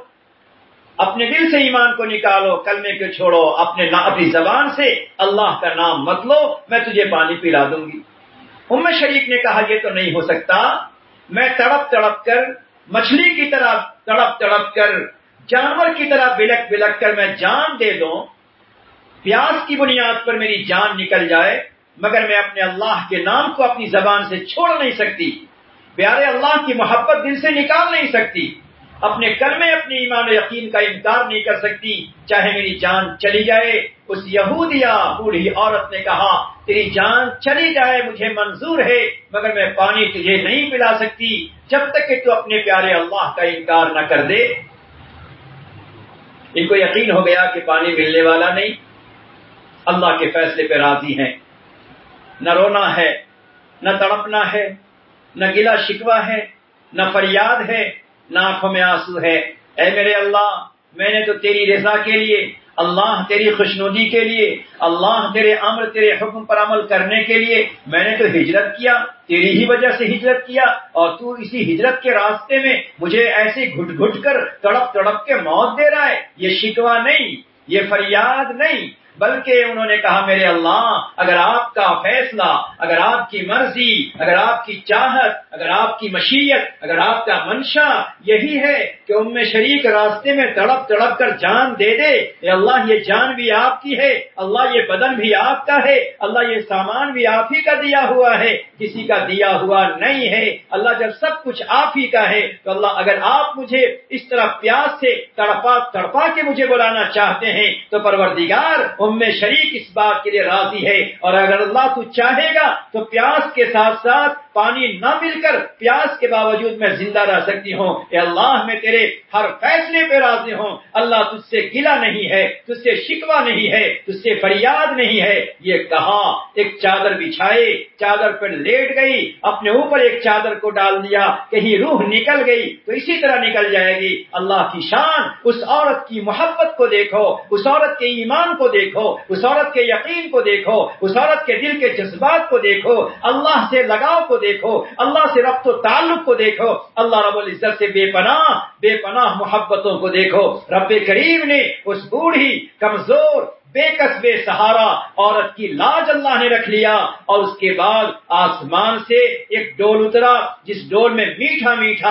[SPEAKER 1] نکالو، کلمے کو چھوڑو، اپنی زبان سے اللہ کا نام مت لو، میں تجھے پانی پلا دوں گی۔ ام شریک نے کہا یہ تو نہیں ہو سکتا، میں تڑپ کر، مچھلی کی طرح تڑپ کر، جانور کی طرح بلک کر میں جان دے دوں، پیاس کی بنیاد پر میری جان نکل جائے، مگر میں اپنے اللہ کے نام کو اپنی زبان سے چھوڑ نہیں سکتی، پیارے اللہ کی محبت دل سے نکال نہیں سکتی، اپنے کلمے، اپنے ایمان و یقین کا انکار نہیں کر سکتی، چاہے میری جان چلی جائے۔ اس یہودیہ بوڑھی عورت نے کہا تیری جان چلی جائے مجھے منظور ہے، مگر میں پانی تجھے نہیں پلا سکتی جب تک کہ تو اپنے پیارے اللہ کا انکار نہ کر دے۔ ان کو یقین ہو گیا کہ پانی ملنے والا نہیں، اللہ کے فیصلے پہ راضی ہیں، نہ رونا ہے، نہ تڑپنا ہے، نہ گلا شکوہ ہے، نہ فریاد ہے، نہ آنکھوں میں آنسو ہے۔ اے میرے اللہ، میں نے تو تیری رضا کے لیے، اللہ تیری خوشنودی کے لیے، اللہ تیرے امر تیرے حکم پر عمل کرنے کے لیے میں نے تو ہجرت کیا، تیری ہی وجہ سے ہجرت کیا، اور تو اسی ہجرت کے راستے میں مجھے ایسے گھٹ کر تڑپ کے موت دے رہا ہے۔ یہ شکوہ نہیں، یہ فریاد نہیں، بلکہ انہوں نے کہا میرے اللہ، اگر آپ کا فیصلہ، اگر آپ کی مرضی، اگر آپ کی چاہت، اگر آپ کی مشیت، اگر آپ کا منشا یہی ہے کہ ام شریک راستے میں تڑپ کر جان دے دے، اے اللہ یہ جان بھی آپ کی ہے، اللہ یہ بدن بھی آپ کا ہے، اللہ یہ سامان بھی آپ ہی کا دیا ہوا ہے، کسی کا دیا ہوا نہیں ہے۔ اللہ جب سب کچھ آپ ہی کا ہے تو اللہ اگر آپ مجھے اس طرح پیاس سے تڑپا کے مجھے بلانا چاہتے ہیں تو پروردگار ام شریک اس بات کے لیے راضی ہے، اور اگر اللہ تو چاہے گا تو پیاس کے ساتھ ساتھ پانی نہ مل کر پیاس کے باوجود میں زندہ رہ سکتی ہوں۔ اے اللہ میں تیرے ہر فیصلے پہ راضی ہوں، اللہ تجھ سے گلہ نہیں ہے، تجھ سے شکوہ نہیں ہے، تجھ سے فریاد نہیں ہے۔ یہ کہا، ایک چادر بچھائے، چادر پر لیٹ گئی، اپنے اوپر ایک چادر کو ڈال دیا، کہیں روح نکل گئی تو اسی طرح نکل جائے گی۔ اللہ کی شان، اس عورت کی محبت کو دیکھو، اس عورت کے ایمان کو دیکھو، اس عورت کے یقین کو دیکھو، اس عورت کے دل کے جذبات کو دیکھو، اللہ سے لگاؤ کو دیکھو، اللہ سے ربط و تعلق کو دیکھو، اللہ رب العزت سے بے پناہ محبتوں کو دیکھو۔ رب کریم نے اس بوڑھی کمزور بے کس بے سہارا عورت کی لاج اللہ نے رکھ لیا، اور اس کے بعد آسمان سے ایک ڈول اترا، جس ڈول میں میٹھا میٹھا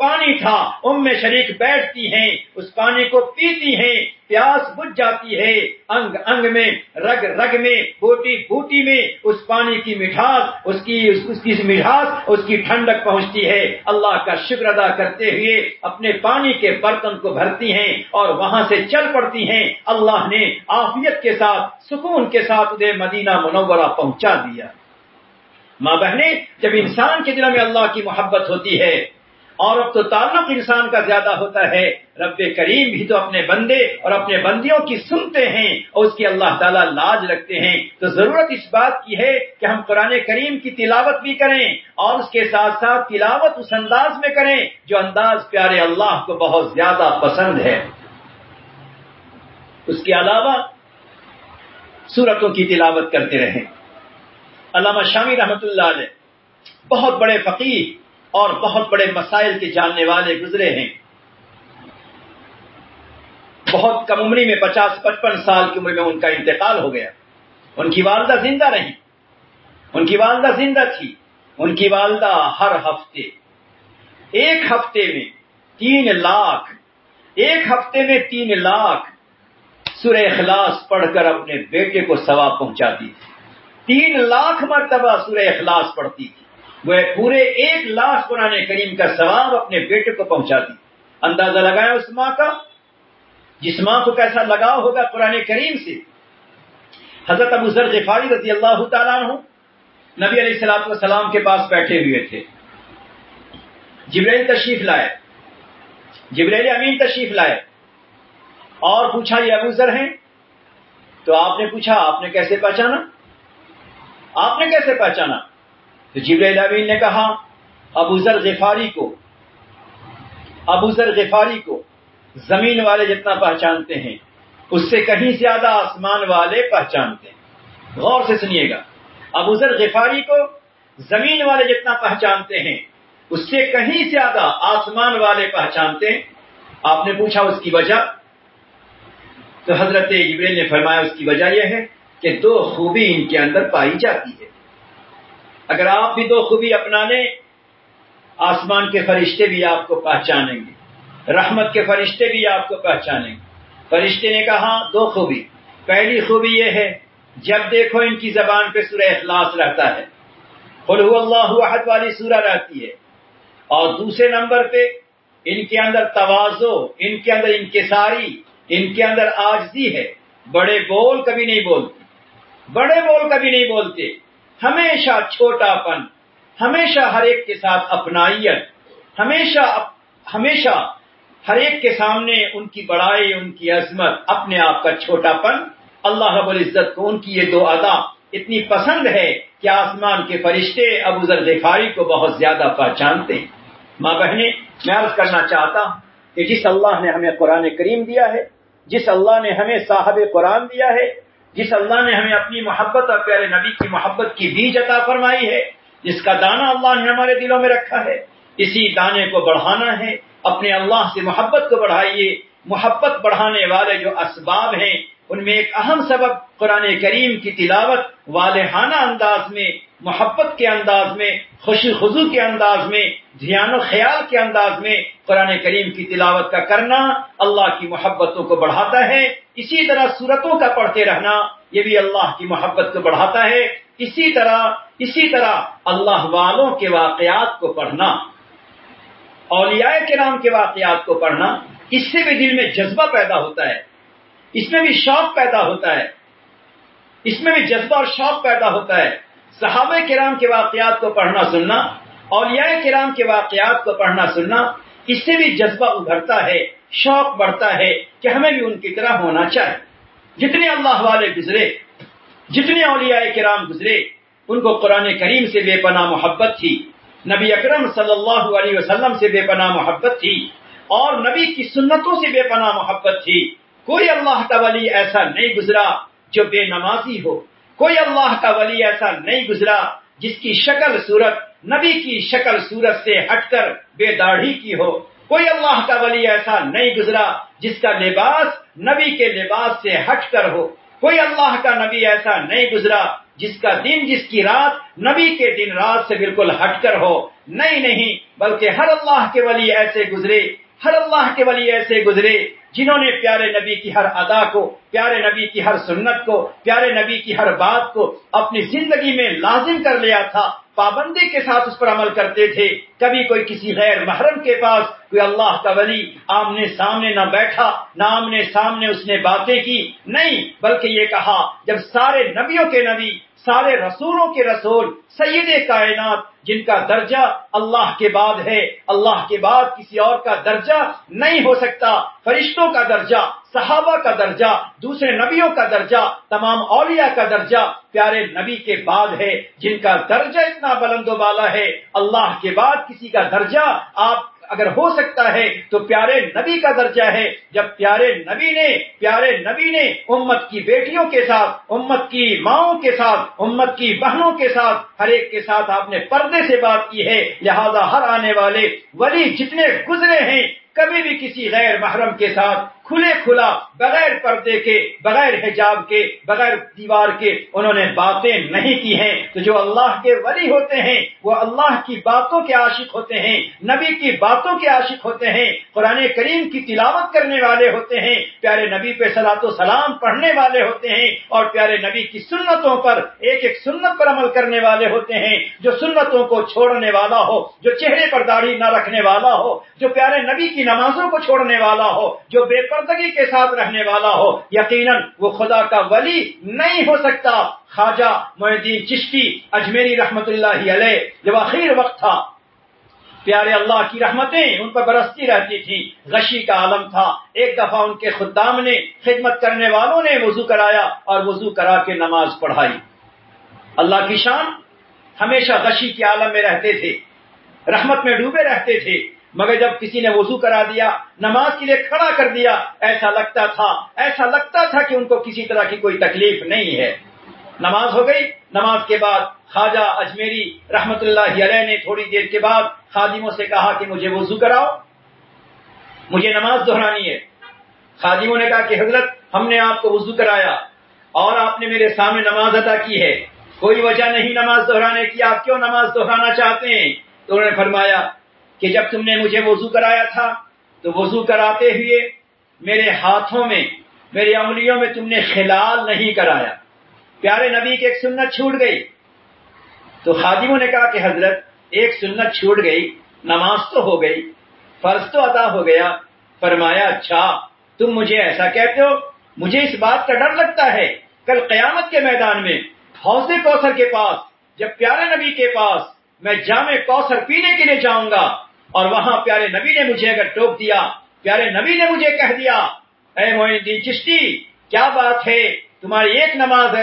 [SPEAKER 1] پانی تھا، شریک بیٹھتی ہیں، اس پانی کو پیتی ہیں، پیاس بجھ جاتی ہے، انگ انگ میں، رگ رگ میں، بوٹی بوٹی میں اس پانی کی مٹھاس، اس کی ٹھنڈک پہنچتی ہے۔ اللہ کا شکر ادا کرتے ہوئے اپنے پانی کے برتن کو بھرتی ہیں اور وہاں سے چل پڑتی ہیں۔ اللہ نے عافیت کے ساتھ، سکون کے ساتھ انہیں مدینہ منورہ پہنچا دیا۔ ماں بہنیں، جب انسان کے دل میں اللہ کی محبت ہوتی ہے اور اب تو تعلق انسان کا زیادہ ہوتا ہے، رب کریم بھی تو اپنے بندے اور اپنے بندیوں کی سنتے ہیں اور اس کی اللہ تعالیٰ لاج رکھتے ہیں۔ تو ضرورت اس بات کی ہے کہ ہم قرآن کریم کی تلاوت بھی کریں اور اس کے ساتھ ساتھ تلاوت اس انداز میں کریں جو انداز پیارے اللہ کو بہت زیادہ پسند ہے۔ اس کے علاوہ سورتوں کی تلاوت کرتے رہیں۔ علامہ شامی رحمۃ اللہ علیہ بہت بڑے فقیہ اور بہت بڑے مسائل کے جاننے والے گزرے ہیں۔ بہت کم عمری میں 50-55 سال کی عمر میں ان کا انتقال ہو گیا۔ ان کی والدہ زندہ رہیں، ان کی والدہ زندہ تھی۔ ان کی والدہ ہر ہفتے، ایک ہفتے میں 3 لاکھ سورہ اخلاص پڑھ کر اپنے بیٹے کو ثواب پہنچاتی تھی۔ 3 لاکھ مرتبہ سورہ اخلاص پڑھتی تھی، وہ پورے 1 لاکھ قرآن کریم کا ثواب اپنے بیٹے کو پہنچاتی۔ اندازہ لگائیں اس ماں کا، جس ماں کو کیسا لگاؤ ہوگا قرآن کریم سے۔ حضرت ابو ذر غفاری رضی اللہ تعالیٰ عنہ نبی علیہ الصلوۃ والسلام کے پاس بیٹھے ہوئے تھے۔ جبرائیل امین تشریف لائے اور پوچھا یہ ابو ذر ہیں؟ تو آپ نے پوچھا آپ نے کیسے پہچانا؟ تو جبرائیل امین نے کہا ابو ذر غفاری کو زمین والے جتنا پہچانتے ہیں اس سے کہیں زیادہ آسمان والے پہچانتے ہیں۔ غور سے سنیے گا، ابو ذر غفاری کو زمین والے جتنا پہچانتے ہیں اس سے کہیں زیادہ آسمان والے پہچانتے ہیں۔ آپ نے پوچھا اس کی وجہ؟ تو حضرت جبرائیل نے فرمایا اس کی وجہ یہ ہے کہ 2 خوبی ان کے اندر پائی جاتی ہے۔ اگر آپ بھی 2 خوبی اپنا لیں، آسمان کے فرشتے بھی آپ کو پہچانیں گے، رحمت کے فرشتے بھی آپ کو پہچانیں گے۔ فرشتے نے کہا 2 خوبی۔ پہلی خوبی یہ ہے جب دیکھو ان کی زبان پہ سورہ اخلاص رہتا ہے، قل هو اللہ احد والی سورہ رہتی ہے، اور دوسرے نمبر پہ ان کے اندر تواضع، ان کے اندر انکساری، ان کے اندر عاجزی ہے۔ بڑے بول کبھی نہیں بولتے، ہمیشہ چھوٹا پن، ہمیشہ ہر ایک کے ساتھ اپنائیت، ہمیشہ ہر ایک کے سامنے ان کی بڑائی، ان کی عظمت، اپنے آپ کا چھوٹا پن۔ اللہ رب العزت کو ان کی یہ 2 ادا اتنی پسند ہے کہ آسمان کے فرشتے ابو ذر غفاری کو بہت زیادہ پہچانتے ہیں۔ ماں بہنیں، میں عرض کرنا چاہتا ہوں کہ جس اللہ نے ہمیں قرآن کریم دیا ہے، جس اللہ نے ہمیں صاحب قرآن دیا ہے، جس اللہ نے ہمیں اپنی محبت اور پیارے نبی کی محبت کی بیج عطا فرمائی ہے، جس کا دانہ اللہ نے ہمارے دلوں میں رکھا ہے، اسی دانے کو بڑھانا ہے۔ اپنے اللہ سے محبت کو بڑھائیے۔ محبت بڑھانے والے جو اسباب ہیں ان میں ایک اہم سبب قرآن کریم کی تلاوت والہانہ انداز میں، محبت کے انداز میں، خوشی خضوع کے انداز میں، دھیان و خیال کے انداز میں قرآن کریم کی تلاوت کا کرنا اللہ کی محبتوں کو بڑھاتا ہے۔ اسی طرح سورتوں کا پڑھتے رہنا یہ بھی اللہ کی محبت کو بڑھاتا ہے۔ اسی طرح اللہ والوں کے واقعات کو پڑھنا، اولیاء کرام کے واقعات کو پڑھنا، اس سے بھی دل میں جذبہ پیدا ہوتا ہے، اس میں بھی شوق پیدا ہوتا ہے، اس میں بھی جذبہ اور شوق پیدا ہوتا ہے۔ صحابہ کرام کے واقعات کو پڑھنا سننا، اولیاء کرام کے واقعات کو پڑھنا سننا، اس سے بھی جذبہ ابھرتا ہے، شوق بڑھتا ہے کہ ہمیں بھی ان کی طرح ہونا چاہیے۔ جتنے اللہ والے گزرے، جتنے اولیاء کرام گزرے، ان کو قرآن کریم سے بے پناہ محبت تھی، نبی اکرم صلی اللہ علیہ وسلم سے بے پناہ محبت تھی، اور نبی کی سنتوں سے بے پناہ محبت تھی۔ کوئی اللہ کا ولی ایسا نہیں گزرا جو بے نمازی ہو، کوئی اللہ کا ولی ایسا نہیں گزرا جس کی شکل صورت نبی کی شکل صورت سے ہٹ کر بے داڑھی کی ہو، کوئی اللہ کا ولی ایسا نہیں گزرا جس کا لباس نبی کے لباس سے ہٹ کر ہو۔ کوئی اللہ کا نبی ایسا نہیں گزرا جس کا دن جس کی رات نبی کے دن رات سے بالکل ہٹ کر ہو. نہیں بلکہ ہر اللہ کے ولی ایسے گزرے، ہر اللہ کے ولی ایسے گزرے جنہوں نے پیارے نبی کی ہر ادا کو، پیارے نبی کی ہر سنت کو، پیارے نبی کی ہر بات کو اپنی زندگی میں لازم کر لیا تھا، پابندی کے ساتھ اس پر عمل کرتے تھے. کبھی کوئی کسی غیر محرم کے پاس کوئی اللہ کا ولی آمنے سامنے نہ بیٹھا، نہ آمنے سامنے اس نے باتیں کی، نہیں، بلکہ یہ کہا جب سارے نبیوں کے نبی، سارے رسولوں کے رسول، سید کائنات جن کا درجہ اللہ کے بعد ہے، اللہ کے بعد کسی اور کا درجہ نہیں ہو سکتا، فرشتوں کا درجہ، صحابہ کا درجہ، دوسرے نبیوں کا درجہ، تمام اولیاء کا درجہ پیارے نبی کے بعد ہے، جن کا درجہ اتنا بلند و بالا ہے. اللہ کے بعد کسی کا درجہ آپ اگر ہو سکتا ہے تو پیارے نبی کا درجہ ہے. جب پیارے نبی نے امت کی بیٹیوں کے ساتھ، امت کی ماؤں کے ساتھ، امت کی بہنوں کے ساتھ، ہر ایک کے ساتھ آپ نے پردے سے بات کی ہے، لہذا ہر آنے والے ولی جتنے گزرے ہیں کبھی بھی کسی غیر محرم کے ساتھ کھلا بغیر پردے کے، بغیر حجاب کے، بغیر دیوار کے انہوں نے باتیں نہیں کی ہیں. تو جو اللہ کے ولی ہوتے ہیں وہ اللہ کی باتوں کے عاشق ہوتے ہیں، نبی کی باتوں کے عاشق ہوتے ہیں، قرآن کریم کی تلاوت کرنے والے ہوتے ہیں، پیارے نبی پہ صلاۃ و سلام پڑھنے والے ہوتے ہیں، اور پیارے نبی کی سنتوں پر ایک ایک سنت پر عمل کرنے والے ہوتے ہیں. جو سنتوں کو چھوڑنے والا ہو، جو چہرے پر داڑھی نہ رکھنے والا ہو، جو پیارے نبی کی نمازوں کو چھوڑنے والا ہو، جو بے پردگی کے ساتھ رہنے والا ہو، یقیناً وہ خدا کا ولی نہیں ہو سکتا. خواجہ معین الدین چشتی اجمیری رحمت اللہ علیہ جب آخر وقت تھا، پیارے اللہ کی رحمتیں ان پر برستی رہتی تھیں، غشی کا عالم تھا. ایک دفعہ ان کے خدام نے، خدمت کرنے والوں نے وضو کرایا اور وضو کرا کے نماز پڑھائی. اللہ کی شان، ہمیشہ غشی کے عالم میں رہتے تھے، رحمت میں ڈوبے رہتے تھے، مگر جب کسی نے وضو کرا دیا، نماز کے لیے کھڑا کر دیا، ایسا لگتا تھا کہ ان کو کسی طرح کی کوئی تکلیف نہیں ہے. نماز ہو گئی. نماز کے بعد خواجہ اجمیری رحمت اللہ علیہ نے تھوڑی دیر کے بعد خادموں سے کہا کہ مجھے وضو کراؤ، مجھے نماز دہرانی ہے. خادموں نے کہا کہ حضرت ہم نے آپ کو وضو کرایا اور آپ نے میرے سامنے نماز ادا کی ہے، کوئی وجہ نہیں نماز دہرانے کی، آپ کیوں نماز دہرانا چاہتے ہیں؟ تو انہوں نے فرمایا کہ جب تم نے مجھے وضو کرایا تھا تو وضو کراتے ہوئے میرے ہاتھوں میں، میری انگلیوں میں تم نے خلال نہیں کرایا، پیارے نبی کی ایک سنت چھوٹ گئی. تو خادموں نے کہا کہ حضرت ایک سنت چھوٹ گئی، نماز تو ہو گئی، فرض تو ادا ہو گیا. فرمایا اچھا تم مجھے ایسا کہتے ہو، مجھے اس بات کا ڈر لگتا ہے کل قیامت کے میدان میں حوض کوثر کے پاس، جب پیارے نبی کے پاس میں جام کوثر پینے کے لیے جاؤں گا اور وہاں پیارے نبی نے مجھے اگر ٹوک دیا، پیارے نبی نے مجھے کہہ دیا اے معین الدین چشتی کیا بات ہے، تمہاری ایک نماز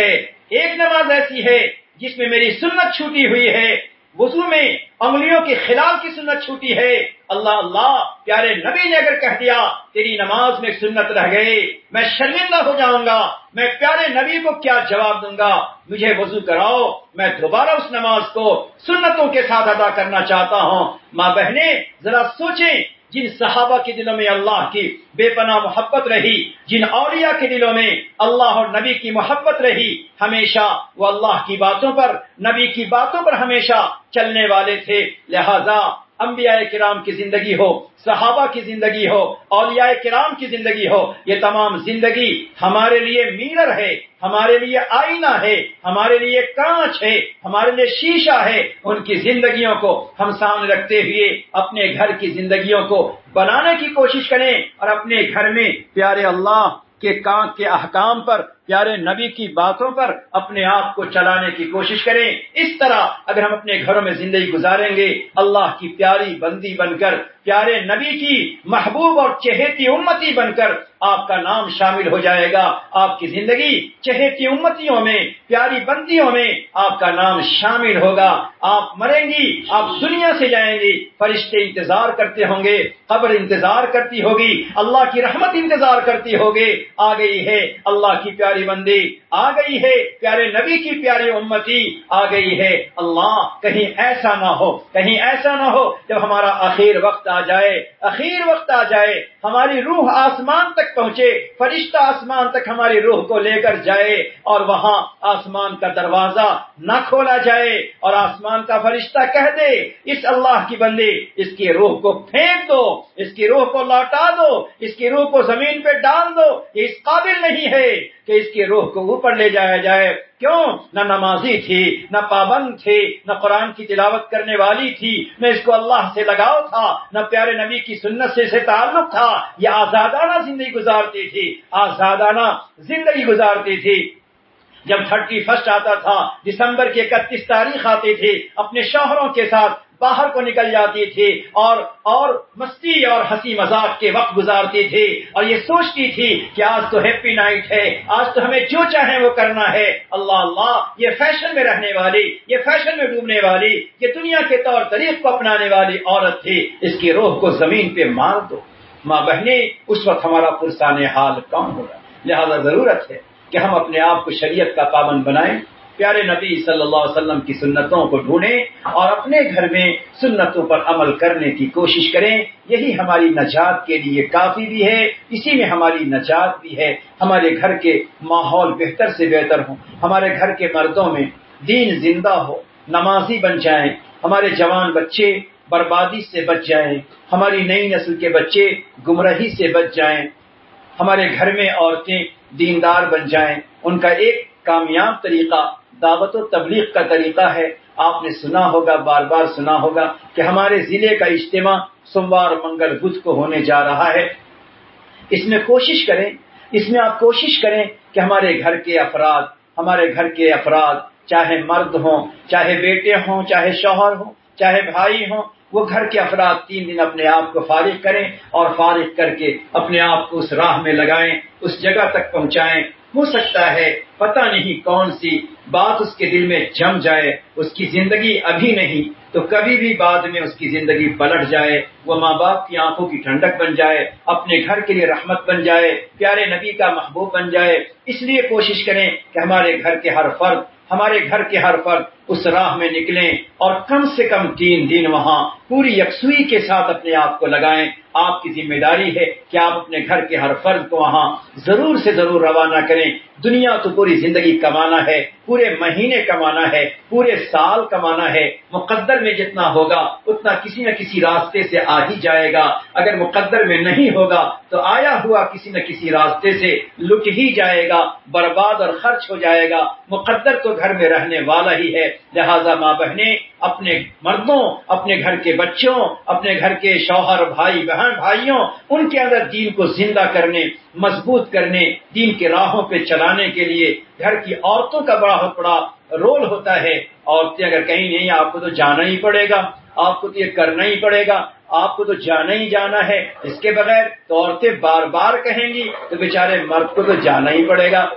[SPEAKER 1] ایسی ہے جس میں میری سنت چھوٹی ہوئی ہے، وضو میں انگلیوں کی خلال کی سنت چھوٹی ہے. اللہ پیارے نبی نے اگر کہہ دیا تیری نماز میں سنت رہ گئے، میں شرمندہ ہو جاؤں گا، میں پیارے نبی کو کیا جواب دوں گا؟ مجھے وضو کراؤ، میں دوبارہ اس نماز کو سنتوں کے ساتھ ادا کرنا چاہتا ہوں. ماں بہنیں ذرا سوچیں، جن صحابہ کے دلوں میں اللہ کی بے پناہ محبت رہی، جن اولیاء کے دلوں میں اللہ اور نبی کی محبت رہی، ہمیشہ وہ اللہ کی باتوں پر، نبی کی باتوں پر ہمیشہ چلنے والے تھے. لہذا انبیاء کرام کی زندگی ہو، صحابہ کی زندگی ہو، اولیاء کرام کی زندگی ہو، یہ تمام زندگی ہمارے لیے میرر ہے، ہمارے لیے آئینہ ہے، ہمارے لیے کانچ ہے، ہمارے لیے شیشہ ہے. ان کی زندگیوں کو ہم سامنے رکھتے ہوئے اپنے گھر کی زندگیوں کو بنانے کی کوشش کریں اور اپنے گھر میں پیارے اللہ کے احکام پر، پیارے نبی کی باتوں پر اپنے آپ کو چلانے کی کوشش کریں. اس طرح اگر ہم اپنے گھروں میں زندگی گزاریں گے، اللہ کی پیاری بندی بن کر، پیارے نبی کی محبوب اور چہیتی امتی بن کر آپ کا نام شامل ہو جائے گا. آپ کی زندگی چہیتی امتیوں میں، پیاری بندیوں میں آپ کا نام شامل ہوگا. آپ مریں گی، آپ دنیا سے جائیں گی، فرشتے انتظار کرتے ہوں گے، قبر انتظار کرتی ہوگی، اللہ کی رحمت انتظار کرتی ہوگی. آ گئی ہے اللہ کی پیاری پیاری بندی آ گئی ہے، پیارے نبی کی پیاری امتی آ گئی ہے۔ اللہ کہیں ایسا نہ ہو، کہیں ایسا نہ ہو جب ہمارا آخر وقت آ جائے، ہماری روح آسمان تک پہنچے، فرشتہ آسمان تک ہماری روح کو لے کر جائے اور وہاں آسمان کا دروازہ نہ کھولا جائے اور آسمان کا فرشتہ کہہ دے اس اللہ کی بندی اس کی روح کو پھینک دو، اس کی روح کو لوٹا دو، اس کی روح کو زمین پہ ڈال دو، یہ اس قابل نہیں ہے کہ اس کی روح کو اوپر لے جایا جائے۔ کیوں؟ نہ نمازی تھی، نہ پابند تھی، نہ قرآن کی تلاوت کرنے والی تھی، نہ اس کو اللہ سے لگاؤ تھا، نہ پیارے نبی کی سنت سے تعلق تھا، یہ آزادانہ زندگی گزارتی تھی۔ جب 31 آتا تھا، دسمبر کی 31 تاریخ آتی تھی، اپنے شوہروں کے ساتھ باہر کو نکل جاتی تھی اور مستی اور ہنسی مذاق کے وقت گزارتی تھی اور یہ سوچتی تھی کہ آج تو ہیپی نائٹ ہے، آج تو ہمیں جو چاہیں وہ کرنا ہے۔ اللہ اللہ، یہ فیشن میں رہنے والی، یہ فیشن میں ڈوبنے والی، یہ دنیا کے طور طریق کو اپنانے والی عورت تھی، اس کی روح کو زمین پہ مار دو۔ ماں بہنیں، اس وقت ہمارا پرسان حال کون ہوگا؟ لہذا ضرورت ہے کہ ہم اپنے آپ کو شریعت کا پابند بنائیں، پیارے نبی صلی اللہ علیہ وسلم کی سنتوں کو ڈھونڈیں اور اپنے گھر میں سنتوں پر عمل کرنے کی کوشش کریں۔ یہی ہماری نجات کے لیے کافی بھی ہے، اسی میں ہماری نجات بھی ہے۔ ہمارے گھر کے ماحول بہتر سے بہتر ہوں، ہمارے گھر کے مردوں میں دین زندہ ہو، نمازی بن جائیں، ہمارے جوان بچے بربادی سے بچ جائیں، ہماری نئی نسل کے بچے گمراہی سے بچ جائیں، ہمارے گھر میں عورتیں دیندار بن جائیں۔ ان کا ایک کامیاب طریقہ دعوت و تبلیغ کا طریقہ ہے۔ آپ نے سنا ہوگا، بار بار سنا ہوگا کہ ہمارے ضلع کا اجتماع سوموار منگل بدھ کو ہونے جا رہا ہے۔ اس میں آپ کوشش کریں کہ ہمارے گھر کے افراد چاہے مرد ہوں، چاہے بیٹے ہوں، چاہے شوہر ہوں، چاہے بھائی ہوں، وہ گھر کے افراد 3 دن اپنے آپ کو فارغ کریں اور فارغ کر کے اپنے آپ کو اس راہ میں لگائیں، اس جگہ تک پہنچائیں۔ ہو سکتا ہے پتہ نہیں کون سی بات اس کے دل میں جم جائے، اس کی زندگی ابھی نہیں تو کبھی بھی بعد میں اس کی زندگی پلٹ جائے، وہ ماں باپ کی آنکھوں کی ٹھنڈک بن جائے، اپنے گھر کے لیے رحمت بن جائے، پیارے نبی کا محبوب بن جائے۔ اس لیے کوشش کریں کہ ہمارے گھر کے ہر فرد اس راہ میں نکلیں اور کم سے کم 3 دن وہاں پوری یکسوئی کے ساتھ اپنے آپ کو لگائیں۔ آپ کی ذمہ داری ہے کہ آپ اپنے گھر کے ہر فرد کو وہاں ضرور سے ضرور روانہ کریں۔ دنیا تو پوری زندگی کمانا ہے، پورے مہینے کمانا ہے، پورے سال کمانا ہے، مقدر میں جتنا ہوگا اتنا کسی نہ کسی راستے سے آ ہی جائے گا۔ اگر مقدر میں نہیں ہوگا تو آیا ہوا کسی نہ کسی راستے سے لٹ ہی جائے گا، برباد اور خرچ ہو جائے گا۔ مقدر تو گھر میں رہنے والا ہی ہے۔ لہذا ماں بہنیں اپنے مردوں، اپنے گھر کے بچوں، اپنے گھر کے شوہر، بھائی بہن، بھائیوں، ان کے اندر دین کو زندہ کرنے، مضبوط کرنے، دین کے راہوں پہ چلانے کے لیے گھر کی عورتوں کا بہت بڑا رول ہوتا ہے۔ عورتیں اگر کہیں نہیں، آپ کو تو جانا ہی پڑے گا، آپ کو تو یہ کرنا ہی پڑے گا، آپ کو تو جانا ہی جانا ہے، اس کے بغیر تو عورتیں بار بار کہیں گی تو بیچارے مرد کو تو جانا ہی پڑے گا۔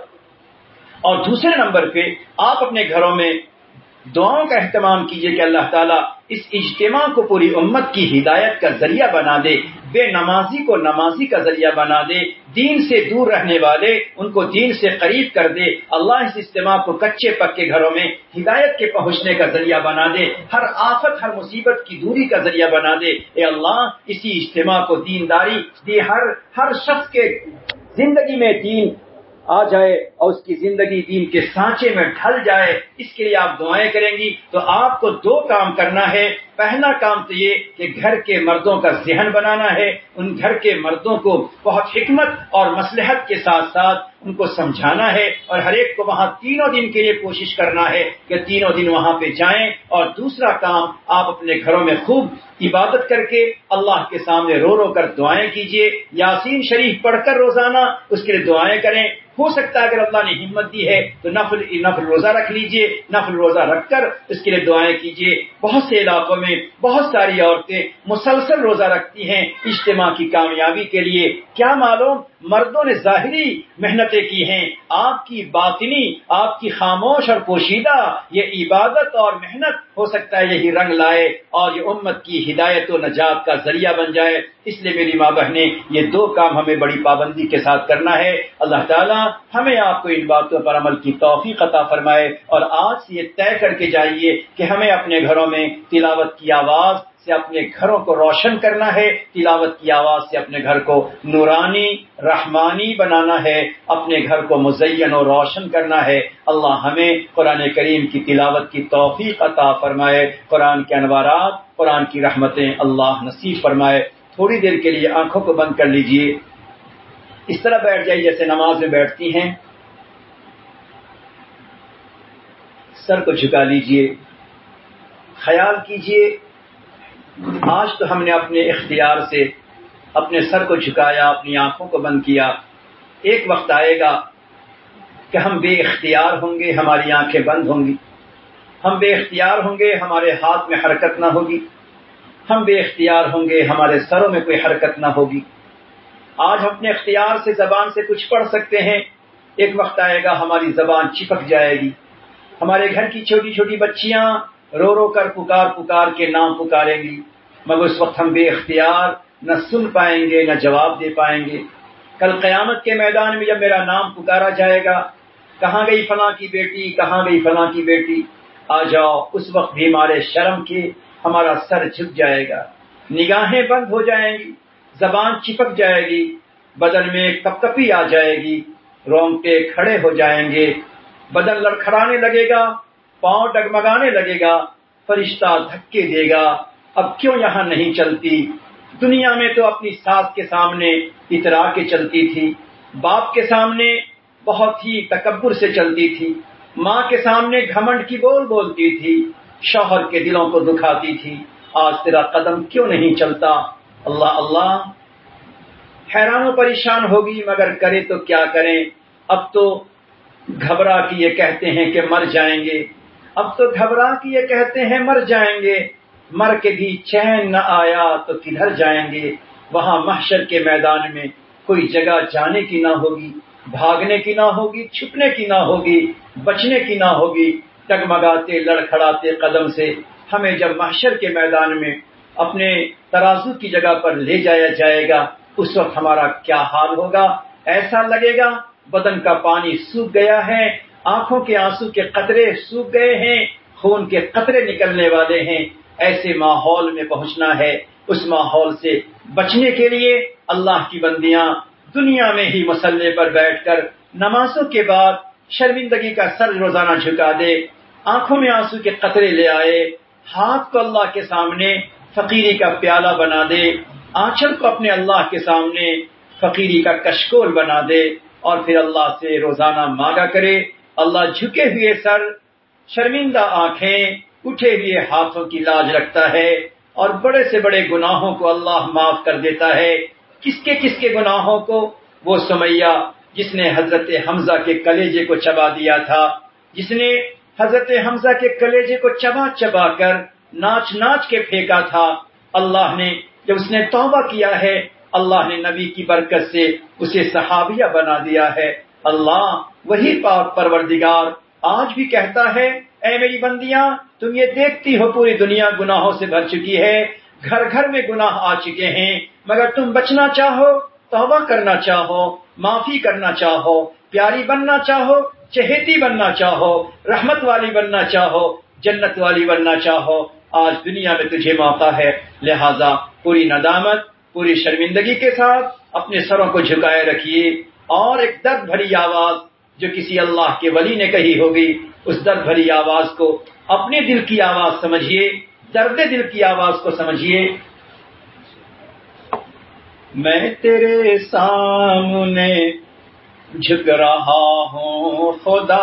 [SPEAKER 1] اور دوسرے نمبر پہ آپ اپنے گھروں میں دعاؤں کا اہتمام کیجئے کہ اللہ تعالیٰ اس اجتماع کو پوری امت کی ہدایت کا ذریعہ بنا دے، بے نمازی کو نمازی کا ذریعہ بنا دے، دین سے دور رہنے والے ان کو دین سے قریب کر دے۔ اللہ اس اجتماع کو کچے پکے گھروں میں ہدایت کے پہنچنے کا ذریعہ بنا دے، ہر آفت ہر مصیبت کی دوری کا ذریعہ بنا دے۔ اے اللہ، اسی اجتماع کو دینداری دی، ہر شخص کے زندگی میں دین آ جائے اور اس کی زندگی دین کے سانچے میں ڈھل جائے، اس کے لیے آپ دعائیں کریں گی تو آپ کو 2 کام کرنا ہے۔ پہلا کام تو یہ کہ گھر کے مردوں کا ذہن بنانا ہے، ان گھر کے مردوں کو بہت حکمت اور مصلحت کے ساتھ ساتھ ان کو سمجھانا ہے اور ہر ایک کو وہاں 3 دن کے لیے کوشش کرنا ہے کہ 3 دن وہاں پہ جائیں۔ اور دوسرا کام، آپ اپنے گھروں میں خوب عبادت کر کے اللہ کے سامنے رو رو کر دعائیں کیجئے، یاسین شریف پڑھ کر روزانہ اس کے لیے دعائیں کریں۔ ہو سکتا ہے اگر اللہ نے ہمت دی ہے تو نفل روزہ رکھ لیجئے، نفل روزہ رکھ کر اس کے لیے دعائیں کیجئے۔ بہت سے علاقوں میں بہت ساری عورتیں مسلسل روزہ رکھتی ہیں اجتماع کی کامیابی کے لیے۔ کیا معلوم مردوں نے ظاہری محنتیں کی ہیں، آپ کی باطنی، آپ کی خاموش اور پوشیدہ یہ عبادت اور محنت ہو سکتا ہے یہی رنگ لائے اور یہ امت کی ہدایت و نجات کا ذریعہ بن جائے۔ اس لیے میری ماں بہنیں، یہ دو کام ہمیں بڑی پابندی کے ساتھ کرنا ہے۔ اللہ تعالیٰ ہمیں آپ کو ان باتوں پر عمل کی توفیق عطا فرمائے، اور آج سے یہ طے کر کے جائیے کہ ہمیں اپنے گھروں میں تلاوت کی آواز سے اپنے گھروں کو روشن کرنا ہے، تلاوت کی آواز سے اپنے گھر کو نورانی رحمانی بنانا ہے، اپنے گھر کو مزین و روشن کرنا ہے۔ اللہ ہمیں قرآن کریم کی تلاوت کی توفیق عطا فرمائے، قرآن کے انوارات، قرآن کی رحمتیں اللہ نصیب فرمائے۔ تھوڑی دیر کے لیے آنکھوں کو بند کر لیجئے، اس طرح بیٹھ جائیے جیسے نماز میں بیٹھتی ہیں، سر کو جھکا لیجئے، خیال کیجئے آج تو ہم نے اپنے اختیار سے اپنے سر کو جھکایا، اپنی آنکھوں کو بند کیا، ایک وقت آئے گا کہ ہم بے اختیار ہوں گے، ہماری آنکھیں بند ہوں گی، ہم بے اختیار ہوں گے، ہمارے ہاتھ میں حرکت نہ ہوگی، ہم بے اختیار ہوں گے، ہمارے سروں میں کوئی حرکت نہ ہوگی۔ آج ہم اپنے اختیار سے زبان سے کچھ پڑھ سکتے ہیں، ایک وقت آئے گا ہماری زبان چپک جائے گی، ہمارے گھر کی چھوٹی چھوٹی بچیاں رو رو کر پکار پکار کے نام پکاریں گی، مگر اس وقت ہم بے اختیار نہ سن پائیں گے نہ جواب دے پائیں گے۔ کل قیامت کے میدان میں جب میرا نام پکارا جائے گا، کہاں گئی فلاں کی بیٹی، کہاں گئی فلاں کی بیٹی، آ جاؤ، اس وقت بھی ہمارے شرم کے ہمارا سر جھک جائے گا، نگاہیں بند ہو جائیں گی، زبان چپک جائے گی، بدن میں کپکپی آ جائے گی، رونگٹے کھڑے ہو جائیں گے، بدن لڑکھڑانے لگے گا، پاؤں ڈگمگانے لگے گا، فرشتہ دھکے دے گا، اب کیوں یہاں نہیں چلتی؟ دنیا میں تو اپنی ساس کے سامنے اترا کے چلتی تھی، باپ کے سامنے بہت ہی تکبر سے چلتی تھی، ماں کے سامنے گھمنڈ کی بول بولتی تھی، شوہر کے دلوں کو دکھاتی تھی، آج تیرا قدم کیوں نہیں چلتا؟ اللہ اللہ، حیران و پریشان ہوگی، مگر کرے تو کیا کریں؟ اب تو گھبرا کے یہ کہتے ہیں کہ مر جائیں گے، اب تو گھبرا کے یہ کہتے ہیں مر جائیں گے، مر کے بھی چین نہ آیا تو کدھر جائیں گے؟ وہاں محشر کے میدان میں کوئی جگہ جانے کی نہ ہوگی، بھاگنے کی نہ ہوگی، چھپنے کی نہ ہوگی، بچنے کی نہ ہوگی، ڈگمگاتے لڑکھڑاتے قدم سے ہمیں جب محشر کے میدان میں اپنے ترازو کی جگہ پر لے جایا جائے گا، اس وقت ہمارا کیا حال ہوگا؟ ایسا لگے گا بدن کا پانی سوکھ گیا ہے، آنکھوں کے آنسو کے قطرے سوکھ گئے ہیں، خون کے قطرے نکلنے والے ہیں۔ ایسے ماحول میں پہنچنا ہے۔ اس ماحول سے بچنے کے لیے اللہ کی بندیاں دنیا میں ہی مصلی پر بیٹھ کر نمازوں کے بعد شرمندگی کا سر روزانہ جھکا دے، آنکھوں میں آنسو کے قطرے لے آئے، ہاتھ کو اللہ کے سامنے فقیری کا پیالہ بنا دے، آنچل کو اپنے اللہ کے سامنے فقیری کا کشکول بنا دے، اور پھر اللہ سے روزانہ مانگا کرے۔ اللہ جھکے ہوئے سر، شرمندہ آنکھیں، اٹھے ہوئے ہاتھوں کی لاج رکھتا ہے، اور بڑے سے بڑے گناہوں کو اللہ معاف کر دیتا ہے۔ کس کے گناہوں کو؟ وہ سمیہ جس نے حضرت حمزہ کے کلیجے کو چبا دیا تھا، جس نے حضرت حمزہ کے کلیجے کو چبا چبا کر ناچ ناچ کے پھینکا تھا، اللہ نے جب اس نے توبہ کیا ہے، اللہ نے نبی کی برکت سے اسے صحابیہ بنا دیا ہے۔ اللہ وہی پاک پروردگار آج بھی کہتا ہے، اے میری بندیاں، تم یہ دیکھتی ہو پوری دنیا گناہوں سے بھر چکی ہے، گھر گھر میں گناہ آ چکے ہیں، مگر تم بچنا چاہو، توبہ کرنا چاہو، معافی کرنا چاہو، پیاری بننا چاہو، چہیتی بننا چاہو، رحمت والی بننا چاہو، جنت والی بننا چاہو، آج دنیا میں تجھے موقع ہے۔ لہذا پوری ندامت، پوری شرمندگی کے ساتھ اپنے سروں کو جھکائے رکھیے، اور ایک درد بھری آواز جو کسی اللہ کے ولی نے کہی ہوگی، اس درد بھری آواز کو اپنے دل کی آواز سمجھیے، درد دل کی آواز کو سمجھیے۔ میں تیرے سامنے جھک رہا ہوں خدا،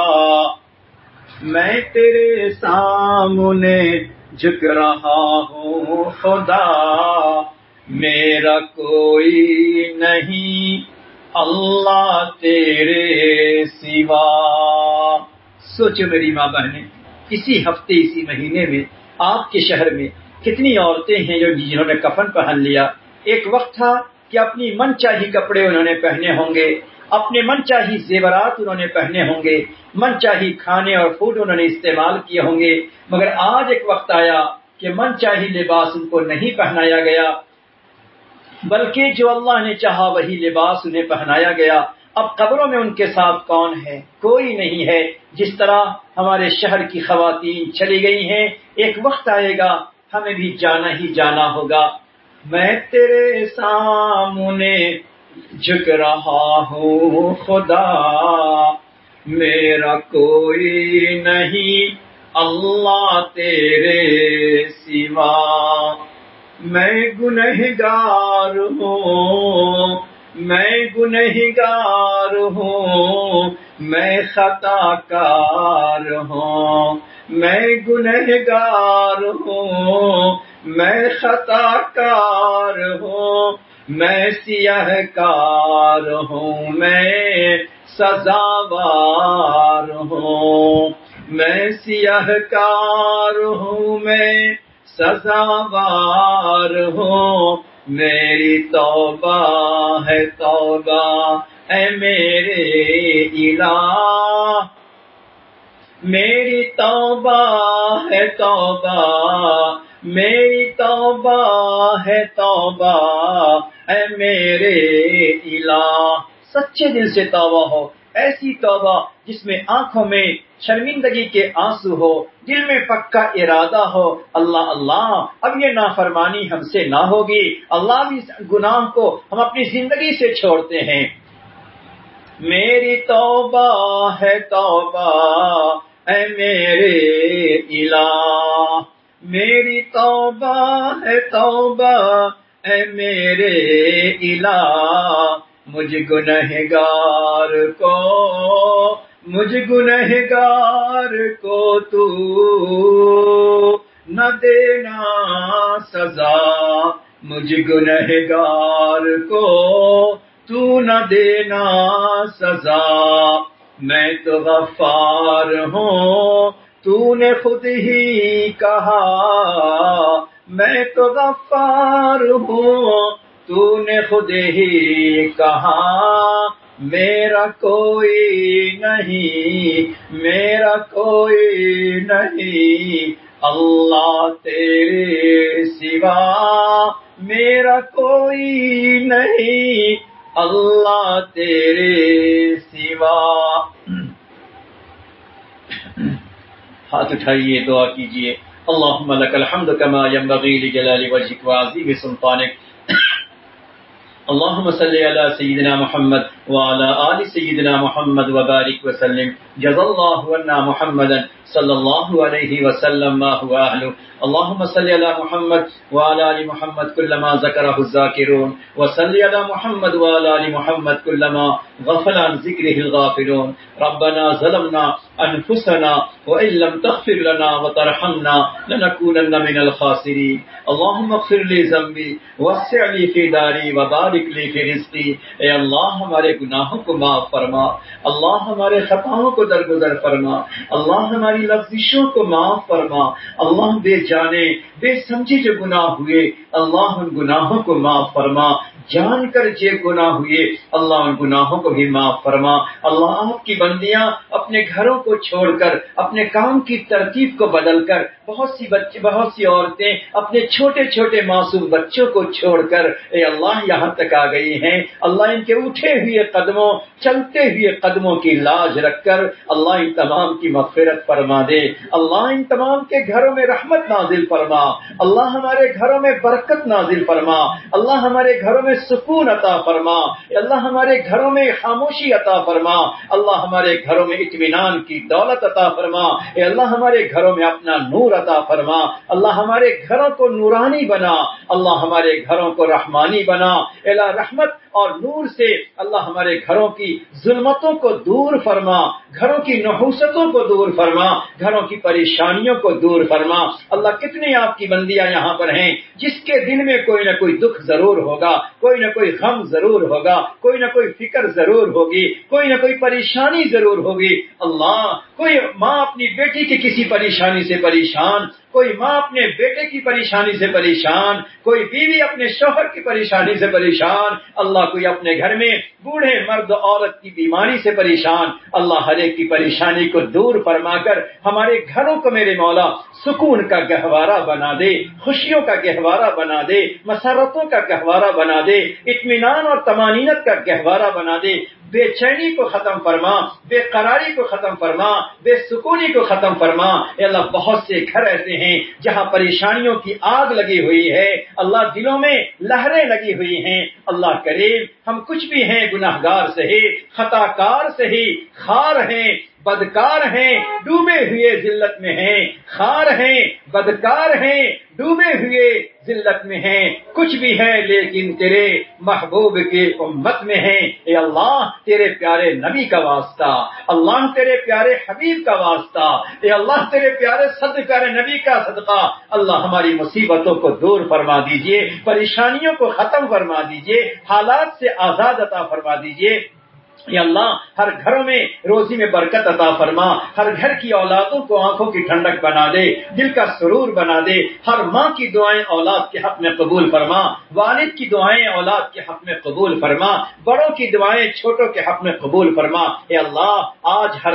[SPEAKER 1] میں تیرے سامنے جھک رہا ہوں خدا، میرا کوئی نہیں اللہ تیرے سوا۔ سوچو میری ماں بہنیں، اسی ہفتے اسی مہینے میں آپ کے شہر میں کتنی عورتیں ہیں جنہوں نے کفن پہن لیا۔ ایک وقت تھا کہ اپنی من چاہی کپڑے انہوں نے پہنے ہوں گے، اپنے من چاہی زیورات انہوں نے پہنے ہوں گے، من چاہی کھانے اور فوڈ انہوں نے استعمال کیے ہوں گے، مگر آج ایک وقت آیا کہ من چاہی لباس ان کو نہیں پہنایا گیا، بلکہ جو اللہ نے چاہا وہی لباس انہیں پہنایا گیا۔ اب قبروں میں ان کے ساتھ کون ہے؟ کوئی نہیں ہے۔ جس طرح ہمارے شہر کی خواتین چلی گئی ہیں، ایک وقت آئے گا ہمیں بھی جانا ہی جانا ہوگا۔ میں تیرے سامنے جھک رہا ہوں خدا، میرا کوئی نہیں اللہ تیرے سوا، میں گنہگار ہوں، میں گنہگار ہوں، میں خطا کار ہوں، میں گنہگار ہوں، میں خطا کار ہوں، میں سیاہ کار ہوں، میں سزاوار ہوں، میں سیاہ کار ہوں، میں سزاوار ہوں، میری توبہ ہے توبہ اے میرے الہ، میری توبہ ہے توبہ، میری توبہ ہے توبہ اے میرے الہ۔ سچے دل سے توبہ ہو، ایسی توبہ جس میں آنکھوں میں شرمندگی کے آنسو ہو، دل میں پکا ارادہ ہو، اللہ اللہ اب یہ نافرمانی ہم سے نہ ہوگی، اللہ بھی گناہ کو ہم اپنی زندگی سے چھوڑتے ہیں۔ میری توبہ ہے توبہ اے میرے الہ، میری توبہ ہے توبہ اے میرے الہ، مجھ گنہگار کو، مجھ گنہگار کو تو نہ دینا سزا، مجھ گنہگار کو تو نہ دینا سزا، میں تو غفار ہوں تو نے خود ہی کہا، میں تو غفار ہوں تو نے خود ہی کہا، میرا کوئی نہیں، میرا کوئی نہیں اللہ تیرے سوا، میرا کوئی نہیں اللہ تیرے سوا۔ ہاتھ اٹھائیے، دعا کیجیے۔ اللہم لک الحمد کما ینبغی لجلال وجہک وعظیم سلطانک، اللهم صل على سيدنا محمد وعلى آل سيدنا محمد وبارك وسلم، جزا الله عنا محمدا صلى الله عليه وسلم ما هو أهله، اللهم صل على محمد وعلى آل محمد كلما ذكره الذاكرون، وصل على محمد وعلى آل محمد كلما غفل عن ذكره الغافلون، ربنا ظلمنا أنفسنا وإن لم تغفر لنا وترحمنا لنكونن من الخاسرين، اللهم اغفر لي ذنبي وسع لي في داري وبارك لي في رزقي۔ اے اللہ ہمارے گناہوں کو معاف فرما، اللہ ہمارے خطاؤں کو درگزر فرما، اللہ ہماری لفظشوں کو معاف فرما، اللہ بے جانے بے سمجھے جو گناہ ہوئے اللہ ان گناہوں کو معاف فرما، جان کر جو گناہ ہوئے اللہ ان گناہوں کو بھی معاف فرما۔ اللہ آپ کی بندیاں اپنے گھروں کو چھوڑ کر، اپنے کام کی ترتیب کو بدل کر، بہت سی عورتیں اپنے چھوٹے چھوٹے معصوم بچوں کو چھوڑ کر اے اللہ یہاں تک آ گئی ہیں، اللہ ان کے اٹھے ہوئے قدموں، چلتے ہوئے قدموں کی لاج رکھ کر اللہ ان تمام کی مغفرت فرما دے، اللہ ان تمام کے گھروں میں رحمت نازل فرما، اللہ ہمارے گھروں میں برکت نازل فرما، اللہ ہمارے گھروں میں سکون عطا فرما، اللہ ہمارے گھروں میں خاموشی عطا فرما، اللہ ہمارے گھروں میں اطمینان کی دولت عطا فرما، اے اللہ ہمارے گھروں میں اپنا نور عطا فرما، اللہ ہمارے گھروں کو نورانی بنا، اللہ ہمارے گھروں کو رحمانی بنا، اے اللہ رحمت اور نور سے اللہ ہمارے گھروں کی ظلمتوں کو دور فرما، گھروں کی نحوستوں کو دور فرما، گھروں کی پریشانیوں کو دور فرما۔ اللہ کتنی آپ کی بندیاں یہاں پر ہیں جس کے دل میں کوئی نہ کوئی دکھ ضرور ہوگا، کوئی کوئی نہ کوئی غم ضرور ہوگا، کوئی نہ کوئی فکر ضرور ہوگی، کوئی نہ کوئی پریشانی ضرور ہوگی۔ اللہ، کوئی ماں اپنی بیٹی کی کسی پریشانی سے پریشان، کوئی ماں اپنے بیٹے کی پریشانی سے پریشان، کوئی بیوی اپنے شوہر کی پریشانی سے پریشان، اللہ کوئی اپنے گھر میں بوڑھے مرد عورت کی بیماری سے پریشان، اللہ ہر ایک کی پریشانی کو دور فرما کر ہمارے گھروں کو میرے مولا سکون کا گہوارہ بنا دے، خوشیوں کا گہوارہ بنا دے، مسرتوں کا گہوارہ بنا دے، اطمینان اور طمانینت کا گہوارہ بنا دے، بے چینی کو ختم فرما، بے قراری کو ختم فرما، بے سکونی کو ختم فرما۔ اے اللہ، بہت سے گھر ایسے ہیں جہاں پریشانیوں کی آگ لگی ہوئی ہے، اللہ دلوں میں لہریں لگی ہوئی ہیں۔ اللہ کریم، ہم کچھ بھی ہیں، گناہگار سہی، خطا کار سہی، خار ہیں، بدکار ہیں، ڈوبے ہوئے ذلت میں ہیں، خار ہیں، بدکار ہیں، ڈوبے ہوئے ذلت میں ہیں، کچھ بھی ہیں لیکن تیرے محبوب کی امت میں ہیں۔ اے اللہ، تیرے پیارے نبی کا واسطہ، اللہ تیرے پیارے حبیب کا واسطہ، اے اللہ تیرے پیارے پیارے نبی کا صدقہ، اللہ ہماری مصیبتوں کو دور فرما دیجئے، پریشانیوں کو ختم فرما دیجئے، حالات سے آزاد عطا فرما دیجئے۔ یا اللہ، ہر گھروں میں روزی میں برکت عطا فرما، ہر گھر کی اولادوں کو آنکھوں کی ٹھنڈک بنا دے، دل کا سرور بنا دے، ہر ماں کی دعائیں اولاد کے حق میں قبول فرما، والد کی دعائیں اولاد کے حق میں قبول فرما، بڑوں کی دعائیں چھوٹوں کے حق میں قبول فرما۔ اے اللہ، آج ہر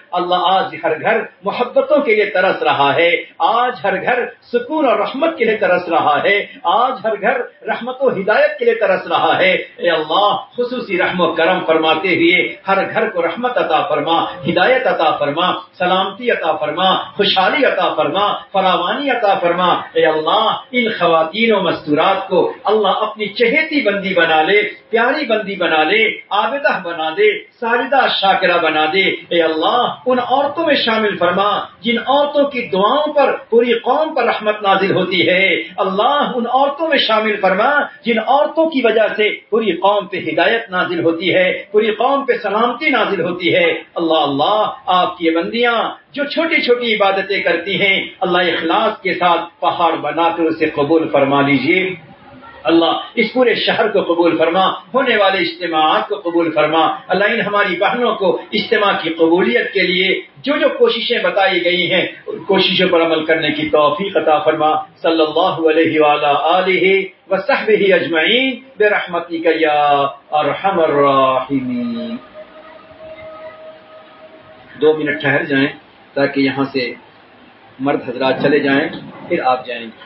[SPEAKER 1] گھر محبتوں کے لیے ترس رہا ہے، آج ہر گھر سکون اور رحمت کے لیے ترس رہا ہے، آج ہر گھر رحمت و ہدایت کے لیے ترس رہا ہے۔ اے اللہ، خصوصی رحم و کرم فرماتے ہوئے ہر گھر کو رحمت عطا فرما، ہدایت عطا فرما، سلامتی عطا فرما، خوشحالی عطا فرما، فراوانی عطا فرما۔ اے اللہ، ان خواتین و مستورات کو اللہ اپنی چہیتی بندی بنا لے، پیاری بندی بنا لے، عابدہ بنا دے، ساجدہ شاکرہ بنا دے۔ اے اللہ، ان عورتوں میں شامل فرما جن عورتوں کی دعاؤں پر پوری قوم پر رحمت نازل ہوتی ہے۔ اللہ، ان عورتوں میں شامل فرما جن عورتوں کی وجہ سے پوری قوم پہ ہدایت نازل ہوتی ہے، پوری قوم پہ سلامتی نازل ہوتی ہے۔ اللہ، آپ کی بندیاں جو چھوٹی چھوٹی عبادتیں کرتی ہیں، اللہ اخلاص کے ساتھ پہاڑ بنا کر اسے قبول فرما لیجیے۔ اللہ، اس پورے شہر کو قبول فرما، ہونے والے اجتماعات کو قبول فرما۔ اللہ، ان ہماری بہنوں کو اجتماع کی قبولیت کے لیے جو کوششیں بتائی گئی ہیں، ان کوششوں پر عمل کرنے کی توفیق عطا فرما۔ صلی اللہ علیہ وآلہ آلہ وصحبہ اجمعین برحمتک یا ارحم الراحمین۔ 2 منٹ ٹھہر جائیں تاکہ یہاں سے مرد حضرات چلے جائیں، پھر آپ جائیں گے۔